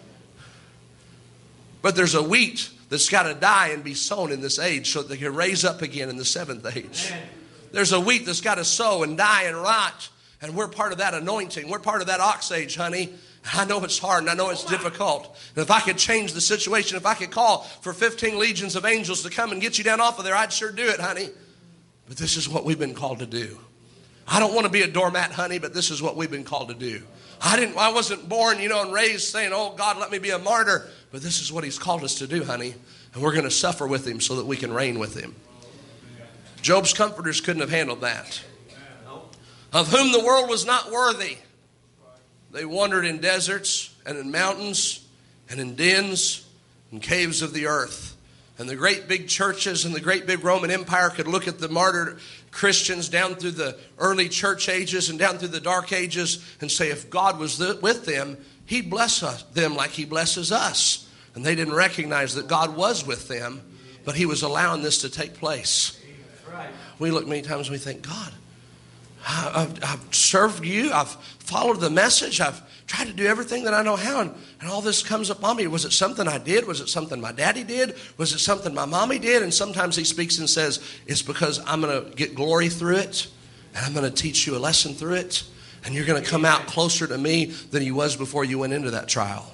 But there's a wheat that's got to die and be sown in this age so that they can raise up again in the seventh age. There's a wheat that's got to sow and die and rot And we're part of that anointing. We're part of that ox age, honey. I know it's hard and I know it's difficult. And if I could change the situation, if I could call for 15 legions of angels to come and get you down off of there, I'd sure do it, honey. But this is what we've been called to do. I don't want to be a doormat, honey, but this is what we've been called to do. I wasn't born, and raised saying, oh, God, let me be a martyr. But this is what he's called us to do, honey. And we're going to suffer with him so that we can reign with him. Job's comforters couldn't have handled that. Of whom the world was not worthy. They wandered in deserts and in mountains and in dens and caves of the earth. And the great big churches and the great big Roman Empire could look at the martyred Christians down through the early church ages and down through the dark ages and say, if God was with them, he'd bless them like he blesses us. And they didn't recognize that God was with them, but he was allowing this to take place. We look many times and we think, God, I've served you. I've followed the message. I've tried to do everything that I know how. And all this comes upon me. Was it something I did? Was it something my daddy did? Was it something my mommy did? And sometimes he speaks and says, it's because I'm going to get glory through it. And I'm going to teach you a lesson through it. And you're going to come out closer to me than you was before you went into that trial.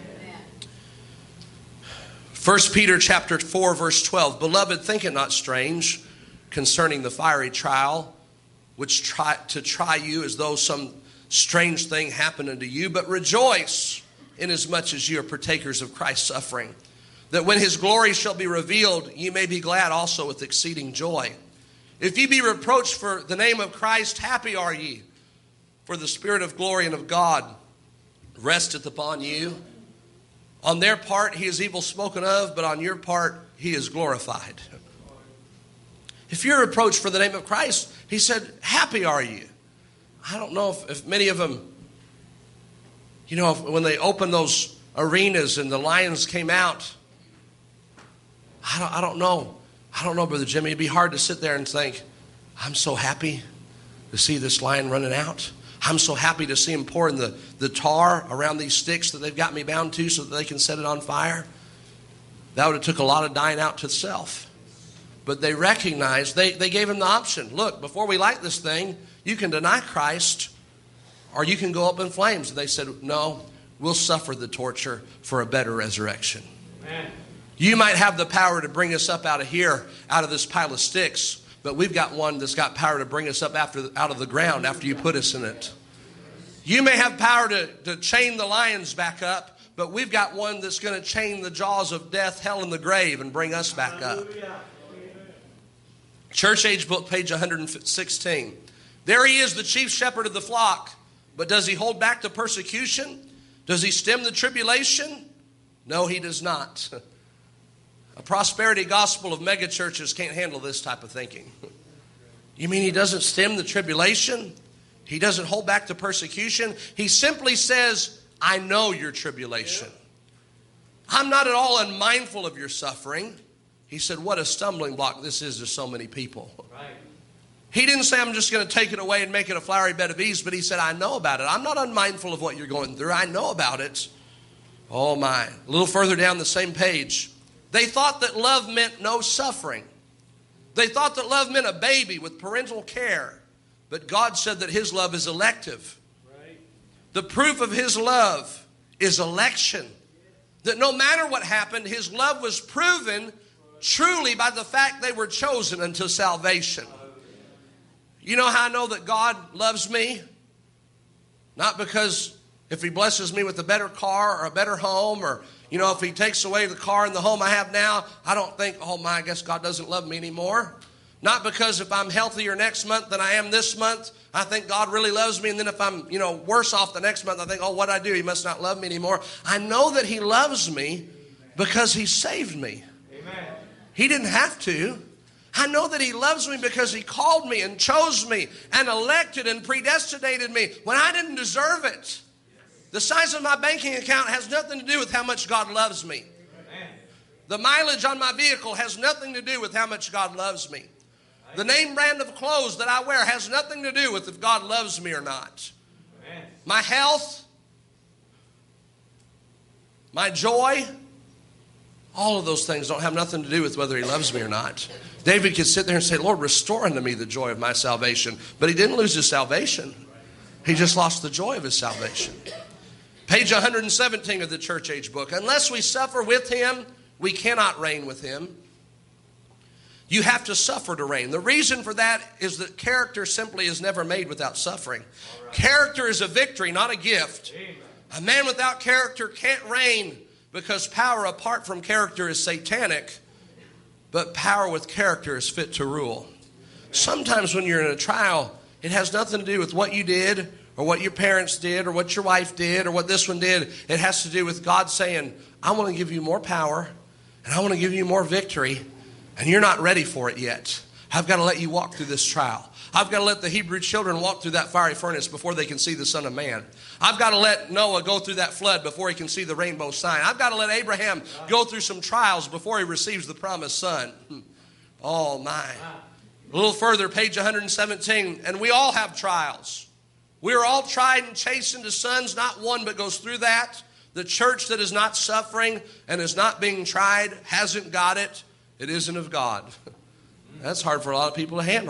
1 Peter chapter 4, verse 12. Beloved, think it not strange concerning the fiery trial, which to try you as though some strange thing happened unto you, but rejoice inasmuch as you are partakers of Christ's suffering, that when his glory shall be revealed, ye may be glad also with exceeding joy. If ye be reproached for the name of Christ, happy are ye, for the Spirit of glory and of God resteth upon you. On their part he is evil spoken of, but on your part he is glorified. If you're reproached for the name of Christ, he said, happy are you. I don't know if many of them, when they opened those arenas and the lions came out, I don't know. I don't know, Brother Jimmy. It'd be hard to sit there and think, I'm so happy to see this lion running out. I'm so happy to see him pouring the tar around these sticks that they've got me bound to so that they can set it on fire. That would have took a lot of dying out to self. But they recognized, they gave him the option. Look, before we light this thing, you can deny Christ or you can go up in flames. And they said, no, we'll suffer the torture for a better resurrection. Amen. You might have the power to bring us up out of here, out of this pile of sticks, but we've got one that's got power to bring us up out of the ground after you put us in it. You may have power to chain the lions back up, but we've got one that's going to chain the jaws of death, hell, and the grave and bring us back up. Church Age Book, page 116. There he is, the chief shepherd of the flock. But does he hold back the persecution? Does he stem the tribulation? No, he does not. A prosperity gospel of megachurches can't handle this type of thinking. You mean he doesn't stem the tribulation? He doesn't hold back the persecution? He simply says, I know your tribulation. I'm not at all unmindful of your suffering. He said, what a stumbling block this is to so many people. Right. He didn't say, I'm just going to take it away and make it a flowery bed of ease, but he said, I know about it. I'm not unmindful of what you're going through. I know about it. Oh my. A little further down the same page. They thought that love meant no suffering. They thought that love meant a baby with parental care. But God said that his love is elective. Right. The proof of his love is election. That no matter what happened, his love was proven truly by the fact they were chosen unto salvation. You know how I know that God loves me? Not because if he blesses me with a better car or a better home, or if he takes away the car and the home I have now, I don't think, oh my, I guess God doesn't love me anymore. Not because if I'm healthier next month than I am this month, I think God really loves me. And then if I'm, worse off the next month, I think, oh, what'd I do? He must not love me anymore. I know that he loves me because he saved me. Amen. He didn't have to. I know that he loves me because he called me and chose me and elected and predestinated me when I didn't deserve it. The size of my banking account has nothing to do with how much God loves me. The mileage on my vehicle has nothing to do with how much God loves me. The name brand of clothes that I wear has nothing to do with if God loves me or not. My health, my joy, all of those things don't have nothing to do with whether he loves me or not. David could sit there and say, Lord, restore unto me the joy of my salvation. But he didn't lose his salvation. He just lost the joy of his salvation. Page 117 of the church age book. Unless we suffer with him, we cannot reign with him. You have to suffer to reign. The reason for that is that character simply is never made without suffering. Character is a victory, not a gift. A man without character can't reign because power apart from character is satanic, but power with character is fit to rule. Sometimes when you're in a trial, it has nothing to do with what you did or what your parents did or what your wife did or what this one did. It has to do with God saying, I want to give you more power and I want to give you more victory, and you're not ready for it yet. I've got to let you walk through this trial. I've got to let the Hebrew children walk through that fiery furnace before they can see the Son of Man. I've got to let Noah go through that flood before he can see the rainbow sign. I've got to let Abraham go through some trials before he receives the promised son. Oh my. A little further, page 117. And we all have trials. We are all tried and chastened as sons. Not one but goes through that. The church that is not suffering and is not being tried hasn't got it. It isn't of God. That's hard for a lot of people to handle.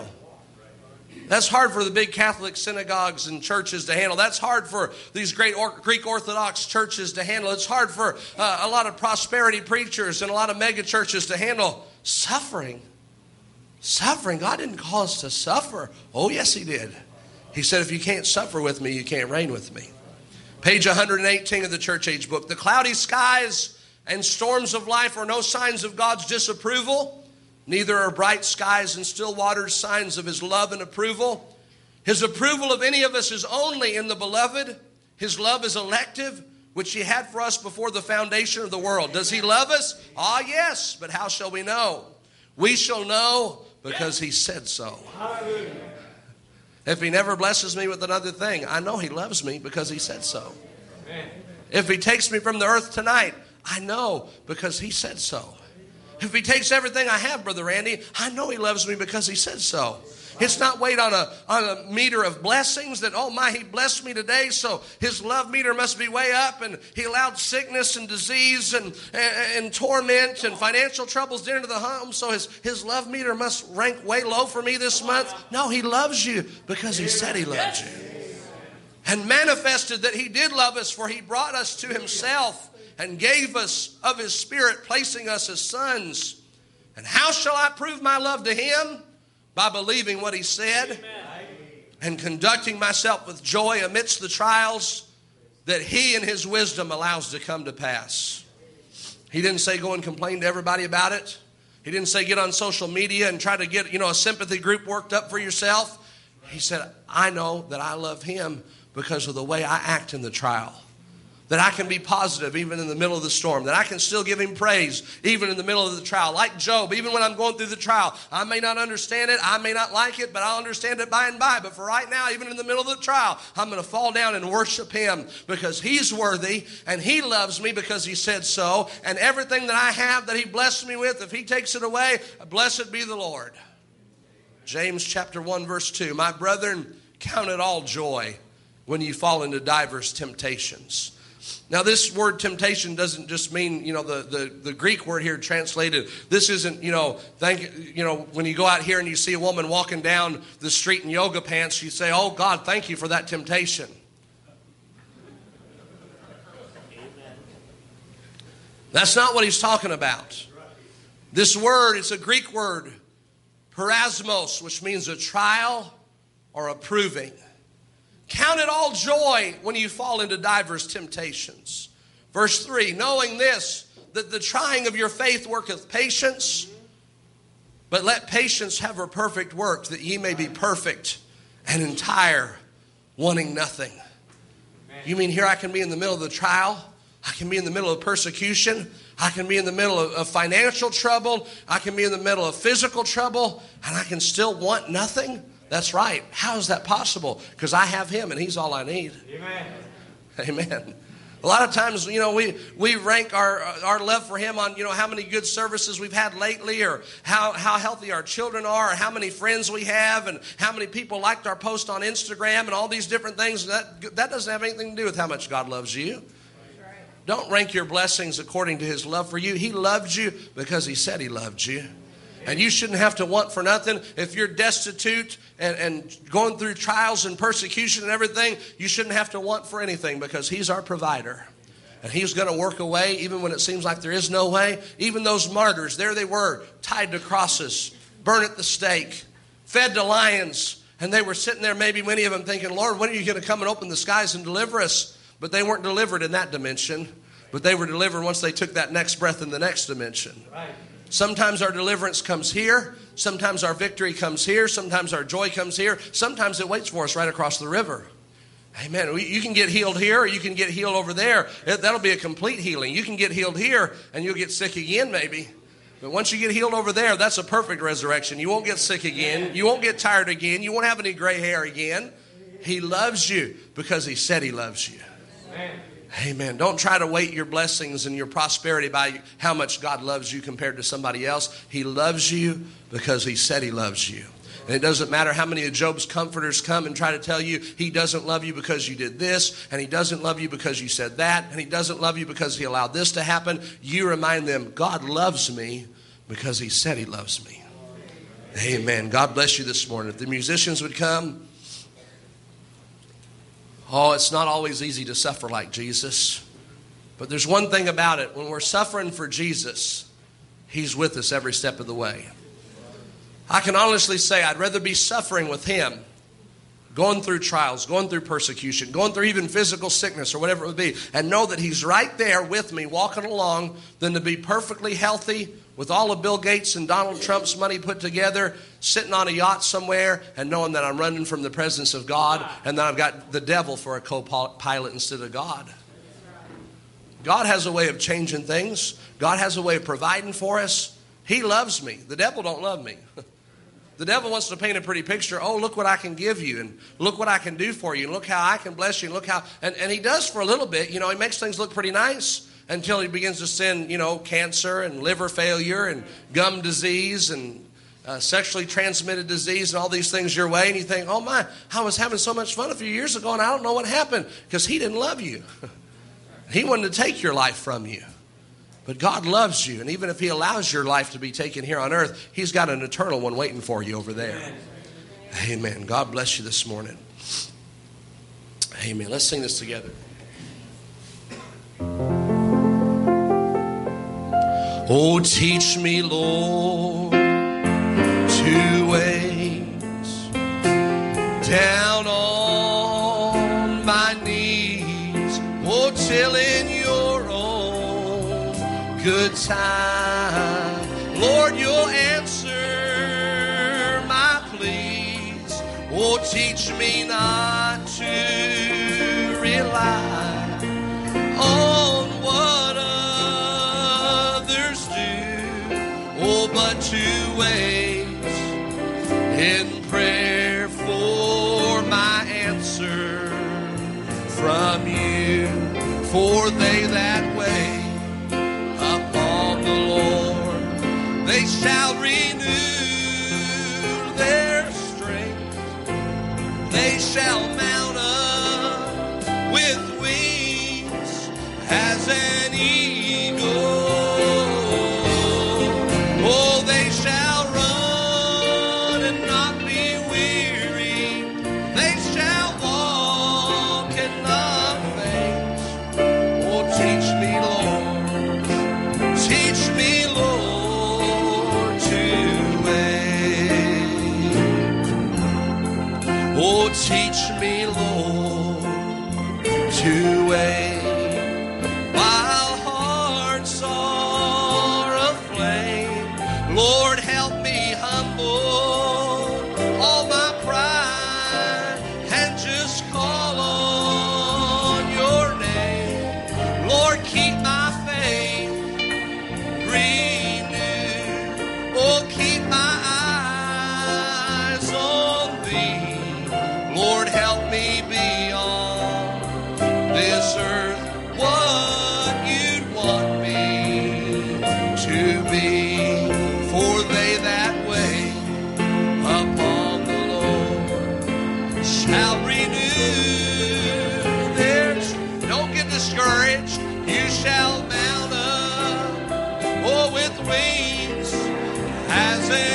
That's hard for the big Catholic synagogues and churches to handle. That's hard for these great Greek Orthodox churches to handle. It's hard for a lot of prosperity preachers and a lot of mega churches to handle. Suffering. Suffering. God didn't call us to suffer. Oh, yes, he did. He said, if you can't suffer with me, you can't reign with me. Page 118 of the church age book. The cloudy skies and storms of life are no signs of God's disapproval. Neither are bright skies and still waters signs of his love and approval. His approval of any of us is only in the beloved. His love is elective, which he had for us before the foundation of the world. Does he love us? Ah, yes. But how shall we know? We shall know because he said so. Hallelujah. If he never blesses me with another thing, I know he loves me because he said so. Amen. If he takes me from the earth tonight, I know because he said so. If he takes everything I have, Brother Randy, I know he loves me because he said so. It's not weighed on a meter of blessings that, oh my, he blessed me today, so his love meter must be way up, and he allowed sickness and disease and torment and financial troubles to enter the home, so his love meter must rank way low for me this month. No, he loves you because he said he loved you. And manifested that he did love us, for he brought us to himself and gave us of his Spirit, placing us as sons. And how shall I prove my love to him? By believing what he said. Amen. And conducting myself with joy amidst the trials that he in his wisdom allows to come to pass. He didn't say go and complain to everybody about it. He didn't say get on social media and try to get a sympathy group worked up for yourself. He said, I know that I love him because of the way I act in the trial. That I can be positive even in the middle of the storm. That I can still give him praise even in the middle of the trial. Like Job, even when I'm going through the trial, I may not understand it, I may not like it, but I'll understand it by and by. But for right now, even in the middle of the trial, I'm going to fall down and worship him because he's worthy and he loves me because he said so. And everything that I have that he blessed me with, if he takes it away, blessed be the Lord. James chapter 1 verse 2. My brethren, count it all joy when you fall into diverse temptations. Now, this word temptation doesn't just mean, the Greek word here translated. This isn't, when you go out here and you see a woman walking down the street in yoga pants, you say, oh, God, thank you for that temptation. That's not what he's talking about. This word, it's a Greek word, parasmos, which means a trial or a proving. Count it all joy when you fall into diverse temptations. Verse 3, knowing this, that the trying of your faith worketh patience, but let patience have her perfect work, that ye may be perfect and entire, wanting nothing. You mean here I can be in the middle of the trial? I can be in the middle of persecution. I can be in the middle of financial trouble. I can be in the middle of physical trouble, and I can still want nothing? That's right. How is that possible? Because I have him and he's all I need. Amen. Amen. A lot of times, we rank our love for him on, how many good services we've had lately, or how healthy our children are, or how many friends we have, and how many people liked our post on Instagram, and all these different things. That doesn't have anything to do with how much God loves you. Right. Don't rank your blessings according to his love for you. He loved you because he said he loved you. And you shouldn't have to want for nothing. If you're destitute and going through trials and persecution and everything, you shouldn't have to want for anything, because He's our provider. And He's going to work a way even when it seems like there is no way. Even those martyrs, there they were, tied to crosses, burned at the stake, fed to lions. And they were sitting there, maybe many of them thinking, Lord, when are you going to come and open the skies and deliver us? But they weren't delivered in that dimension. But they were delivered once they took that next breath in the next dimension. Right. Sometimes our deliverance comes here. Sometimes our victory comes here. Sometimes our joy comes here. Sometimes it waits for us right across the river. Amen. You can get healed here, or you can get healed over there. That'll be a complete healing. You can get healed here, and you'll get sick again maybe. But once you get healed over there, that's a perfect resurrection. You won't get sick again. You won't get tired again. You won't have any gray hair again. He loves you because He said He loves you. Amen. Don't try to weight your blessings and your prosperity by how much God loves you compared to somebody else. He loves you because He said He loves you. And it doesn't matter how many of Job's comforters come and try to tell you He doesn't love you because you did this, and He doesn't love you because you said that, and He doesn't love you because He allowed this to happen. You remind them, God loves me because He said He loves me. Amen. God bless you this morning. If the musicians would come. Oh, it's not always easy to suffer like Jesus. But there's one thing about it. When we're suffering for Jesus, He's with us every step of the way. I can honestly say I'd rather be suffering with Him, going through trials, going through persecution, going through even physical sickness or whatever it would be, and know that He's right there with me walking along, than to be perfectly healthy with all of Bill Gates and Donald Trump's money put together, sitting on a yacht somewhere and knowing that I'm running from the presence of God and that I've got the devil for a co-pilot instead of God. God has a way of changing things. God has a way of providing for us. He loves me. The devil don't love me. The devil wants to paint a pretty picture. Oh, look what I can give you, and look what I can do for you, and look how I can bless you, and look how... And he does for a little bit. You know, he makes things look pretty nice until he begins to send, cancer and liver failure and gum disease and sexually transmitted disease and all these things your way. And you think, oh my, I was having so much fun a few years ago and I don't know what happened, because He didn't love you. He wanted to take your life from you. But God loves you, and even if He allows your life to be taken here on earth, He's got an eternal one waiting for you over there. Amen. God bless you this morning. Amen. Let's sing this together. Oh, teach me, Lord, to wait down on my knees, oh, till in your own good time, Lord, you'll answer my pleas. Oh, teach me not to rely on what others do, oh, but to wait in prayer for my answer from you. For they that wait upon the Lord, they shall renew their strength. They shall mount up with wings as an eagle. Oh, they shall run and not be weary. They shall walk and not faint. Oh, teach me, Lord. Teach me, Lord, to wait. Oh, teach me, Lord, to wait. While hearts are aflame, Lord, help me humble all my pride and just call on your name. Lord, keep my faith renewed. Oh, keep my eyes on thee. Lord, help me be on this earth what you'd want me to be. For they that wait upon the Lord shall renew their strength. Don't get discouraged. You shall mount up, oh, with wings as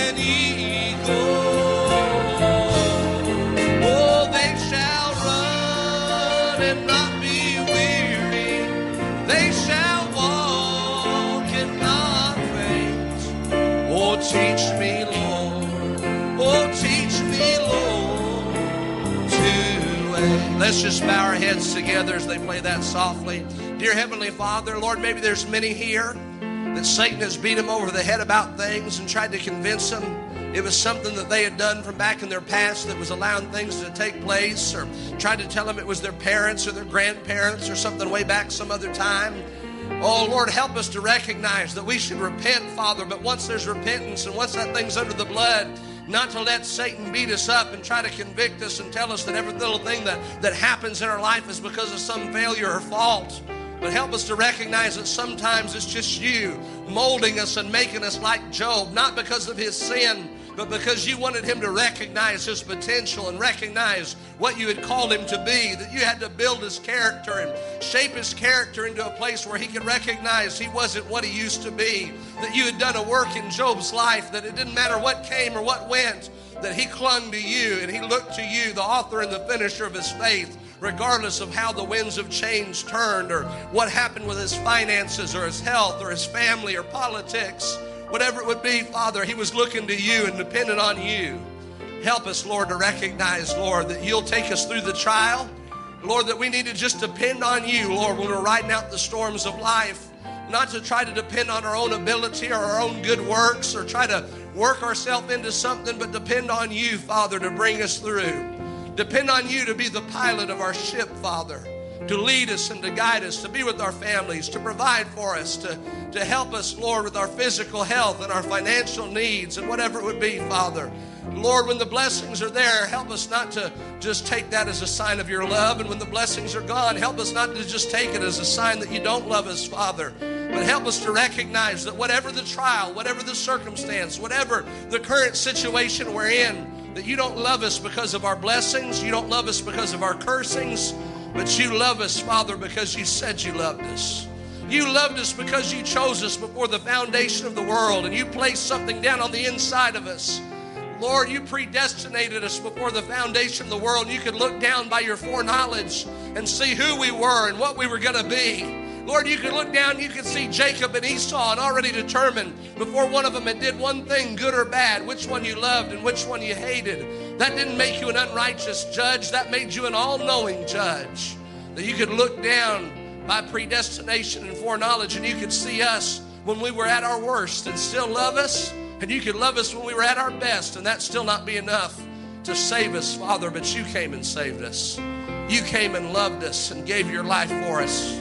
Let's just bow our heads together as they play that softly. Dear Heavenly Father, Lord, maybe there's many here that Satan has beat them over the head about things and tried to convince them it was something that they had done from back in their past that was allowing things to take place, or tried to tell them it was their parents or their grandparents or something way back some other time. Oh, Lord, help us to recognize that we should repent, Father, but once there's repentance and once that thing's under the blood, not to let Satan beat us up and try to convict us and tell us that every little thing that happens in our life is because of some failure or fault. But help us to recognize that sometimes it's just you molding us and making us like Job, not because of his sin, but because you wanted him to recognize his potential and recognize what you had called him to be, that you had to build his character and shape his character into a place where he could recognize he wasn't what he used to be, that you had done a work in Job's life, that it didn't matter what came or what went, that he clung to you and he looked to you, the author and the finisher of his faith, regardless of how the winds of change turned or what happened with his finances or his health or his family or politics. Whatever it would be, Father, he was looking to you and dependent on you. Help us, Lord, to recognize, Lord, that you'll take us through the trial. Lord, that we need to just depend on you, Lord, when we're riding out the storms of life. Not to try to depend on our own ability or our own good works or try to work ourselves into something, but depend on you, Father, to bring us through. Depend on you to be the pilot of our ship, Father, to lead us and to guide us, to be with our families, to provide for us, to help us, Lord, with our physical health and our financial needs and whatever it would be, Father. Lord, when the blessings are there, help us not to just take that as a sign of your love. And when the blessings are gone, help us not to just take it as a sign that you don't love us, Father. But help us to recognize that whatever the trial, whatever the circumstance, whatever the current situation we're in, that you don't love us because of our blessings, you don't love us because of our cursings, but you love us, Father, because you said you loved us. You loved us because you chose us before the foundation of the world, and you placed something down on the inside of us. Lord, you predestinated us before the foundation of the world. You could look down by your foreknowledge and see who we were and what we were going to be. Lord, you could look down, you could see Jacob and Esau and already determined before one of them had did one thing, good or bad, which one you loved and which one you hated. That didn't make you an unrighteous judge. That made you an all-knowing judge. That you could look down by predestination and foreknowledge and you could see us when we were at our worst and still love us. And you could love us when we were at our best and that still not be enough to save us, Father. But you came and saved us. You came and loved us and gave your life for us.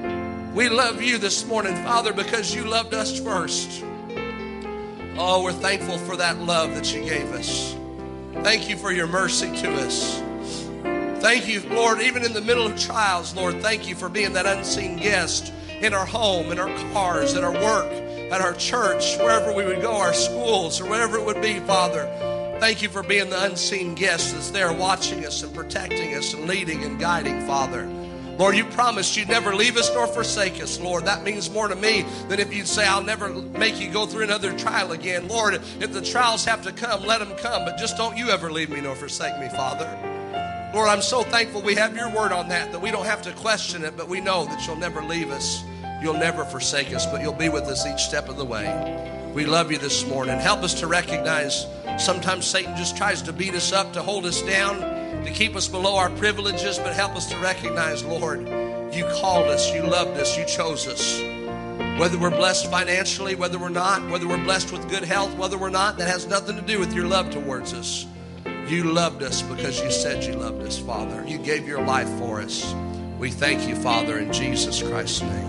We love you this morning, Father, because you loved us first. Oh, we're thankful for that love that you gave us. Thank you for your mercy to us. Thank you, Lord, even in the middle of trials, Lord, thank you for being that unseen guest in our home, in our cars, at our work, at our church, wherever we would go, our schools, or whatever it would be, Father. Thank you for being the unseen guest that's there watching us and protecting us and leading and guiding, Father. Lord, you promised you'd never leave us nor forsake us, Lord. That means more to me than if you'd say, I'll never make you go through another trial again. Lord, if the trials have to come, let them come, but just don't you ever leave me nor forsake me, Father. Lord, I'm so thankful we have your word on that we don't have to question it, but we know that you'll never leave us. You'll never forsake us, but you'll be with us each step of the way. We love you this morning. Help us to recognize sometimes Satan just tries to beat us up, to hold us down, to keep us below our privileges, but help us to recognize, Lord, you called us, you loved us, you chose us. Whether we're blessed financially, whether we're not, whether we're blessed with good health, whether we're not, that has nothing to do with your love towards us. You loved us because you said you loved us, Father. You gave your life for us. We thank you, Father, in Jesus Christ's name.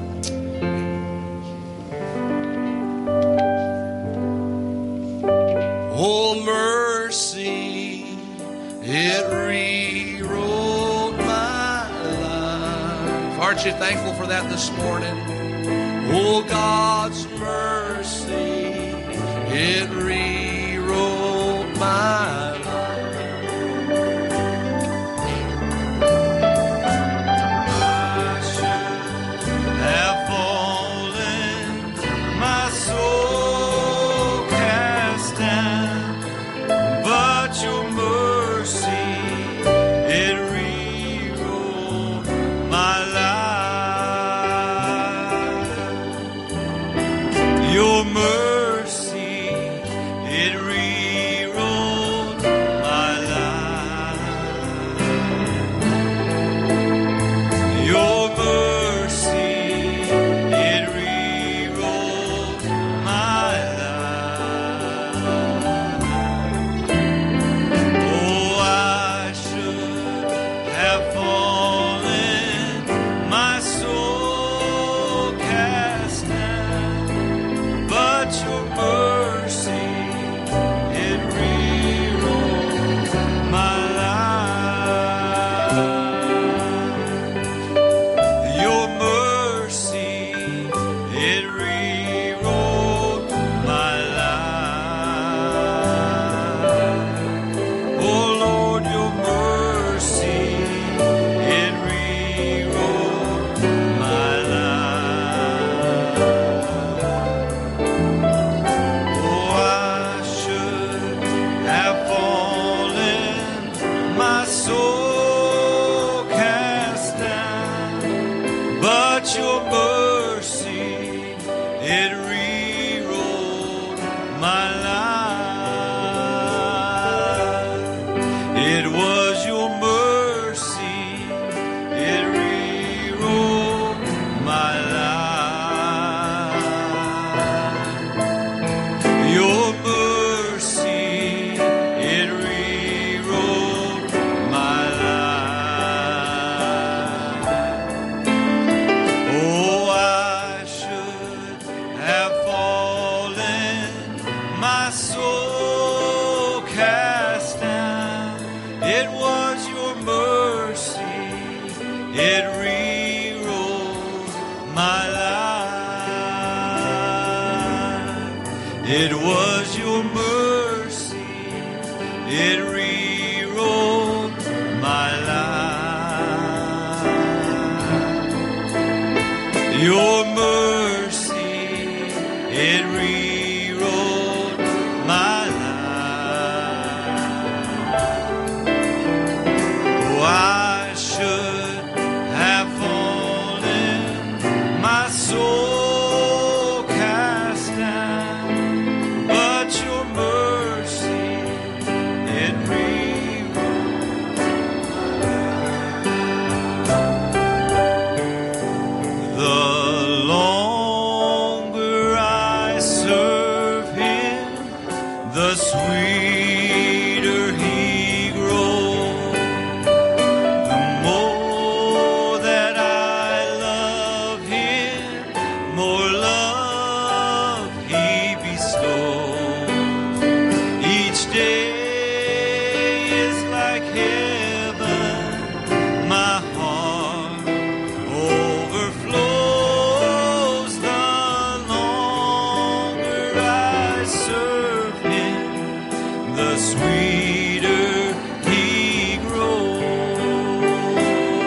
Oh, mercy, it rewrote my life. Aren't you thankful for that this morning? Oh, God's mercy, it rewrote my life. I should have fallen, my soul cast down, but your mercy, it rewrote my life. Your mercy, It was your mercy, it rewrote my life. It was your mercy, it rewrote my life. Your mercy, it rewrote my life. I should have fallen, my soul cast down, but your mercy, it rewrote. The longer I serve him, the sweeter he grows. The more that I love him, more love he bestows. Each day is like heaven, my heart overflows. The longer I serve him, the sweeter he grows.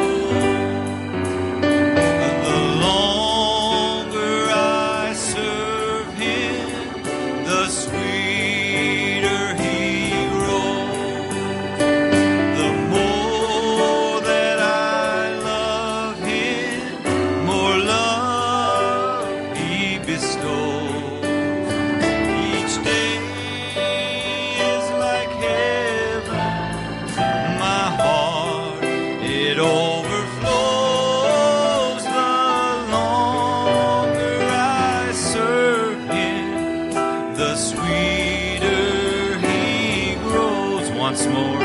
The longer I serve him, the sweeter he grows. The more that I love him, more love he bestows. Each day is like heaven, my heart, it overflows. The longer I serve him, the sweeter he grows. Once more.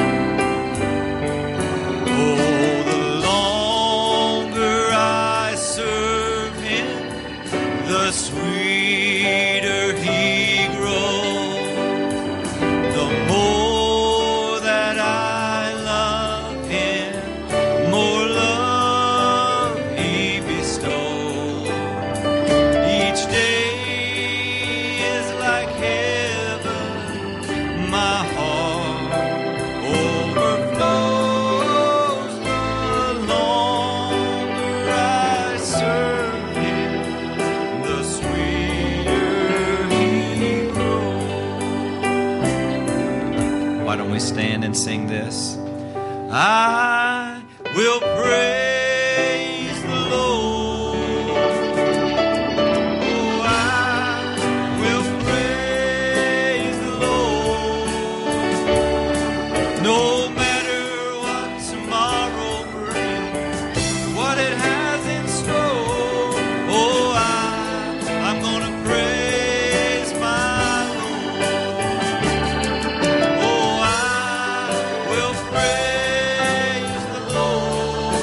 Oh, the longer I serve him, the sweeter he grows. The more that I love him, more love he bestows. Each day is like heaven, my heart overflows. The longer I serve him, the sweeter he grows. Why don't we stand and sing this? I will praise the Lord. Oh, I will praise the Lord. No matter what tomorrow brings, what it has in store. Oh, I'm gonna praise my Lord. Oh, I will praise the Lord.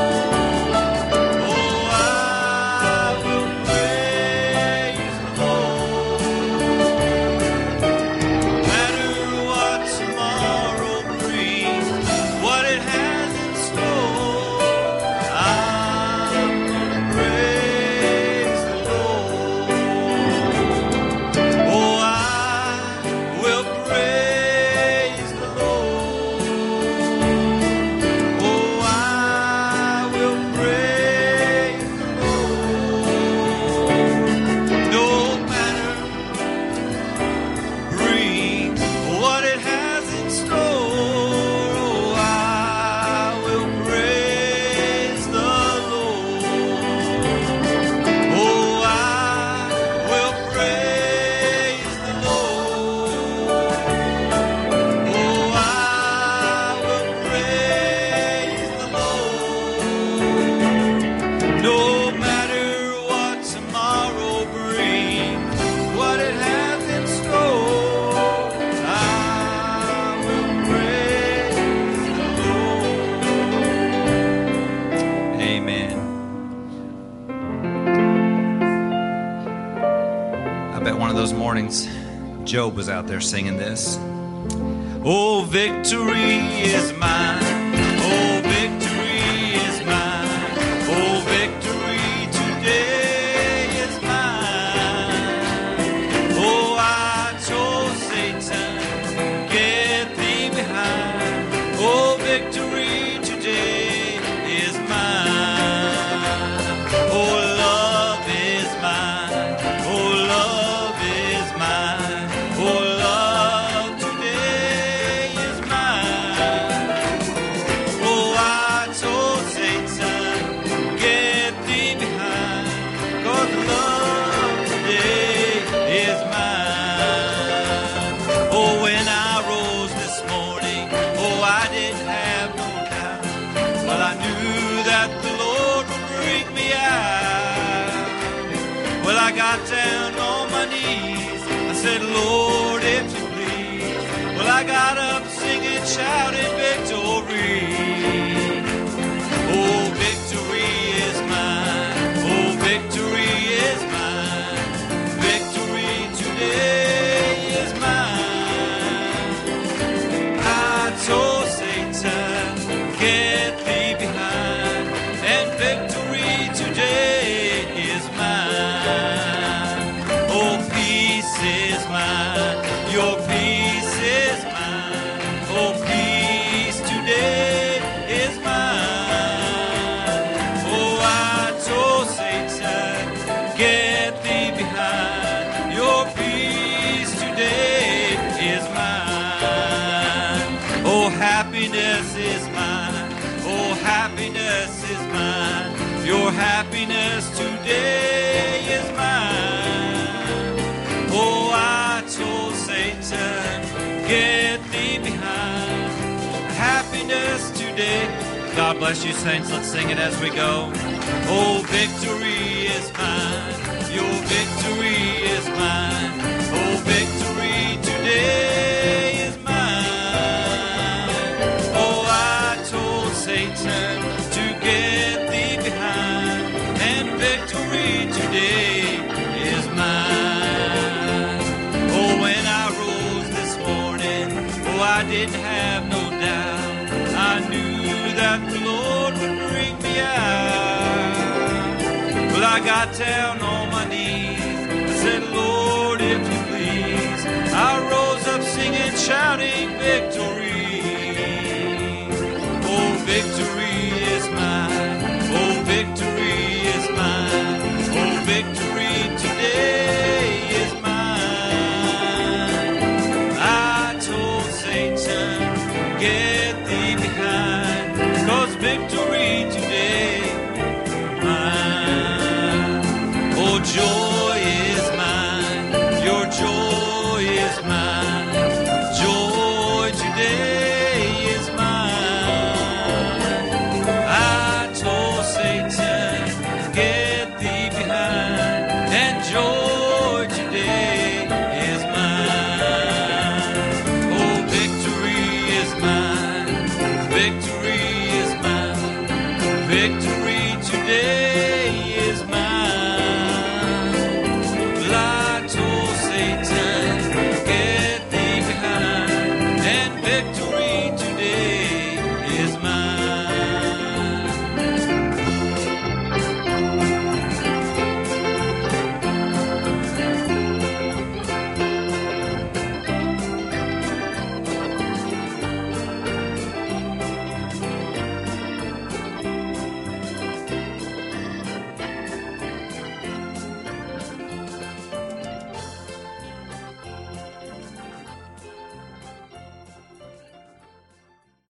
Oh, I will praise the Lord. No matter what tomorrow brings, what it has in store, I'm gonna praise the Lord. Oh, I will praise the Lord. Oh, I will praise the Lord. No matter brings, what it has in store. Oh, I will praise the Lord. Oh, I will praise the Lord. Oh, I will praise the Lord. No matter what tomorrow brings, what it has in store, I will praise the Lord. Amen. I bet one of those mornings Job was out there singing this. Oh, victory is mine. Oh, victory is mine. Oh, victory today is mine. Oh, I told Satan, get thee behind. Oh, victory today is mine. Oh, love is mine. Oh, love is mine. Oh, love today is mine. Oh, I told Satan, get thee behind, 'cause love today is mine. Oh, when I rose this morning, oh, I didn't have no doubt. Well, I knew that the Lord would bring me out. Well, I got down on my knees. I said, Lord, if you please. Well, I got up singing, shouting victory. Oh, victory is mine. Oh, victory is mine. Victory today is mine. I told Satan, get thee behind, and victory today is mine. Oh, peace is mine. Your peace is mine. Oh, peace today is mine. Oh, I told Satan, get thee behind. Your peace today is mine. Oh, happiness is mine. Oh, happiness is mine. Your happiness today is mine. Oh, I told Satan, get thee behind. Happiness today. God bless you, saints. Let's sing it as we go. Oh, victory is mine. Your victory is mine. Oh, victory today is mine. Oh, I told Satan to get thee behind, and victory today is mine. Oh, when I rose this morning, oh, I didn't have no doubt. I knew that the Lord would bring me out. Well, I got down on my knees. I said, Lord, if you please. I rose up singing, shouting victory. Oh, victory is mine. Oh, victory is mine. Oh, victory today is mine. I told Satan, get thee behind, 'cause victory today is mine. Oh, joy is mine. Your joy is mine. Joy today is mine. I told Satan, get thee behind, and joy today is mine. Oh, victory is mine. Victory is mine. Victory today is mine. Well, I told Satan, get thee behind, and victory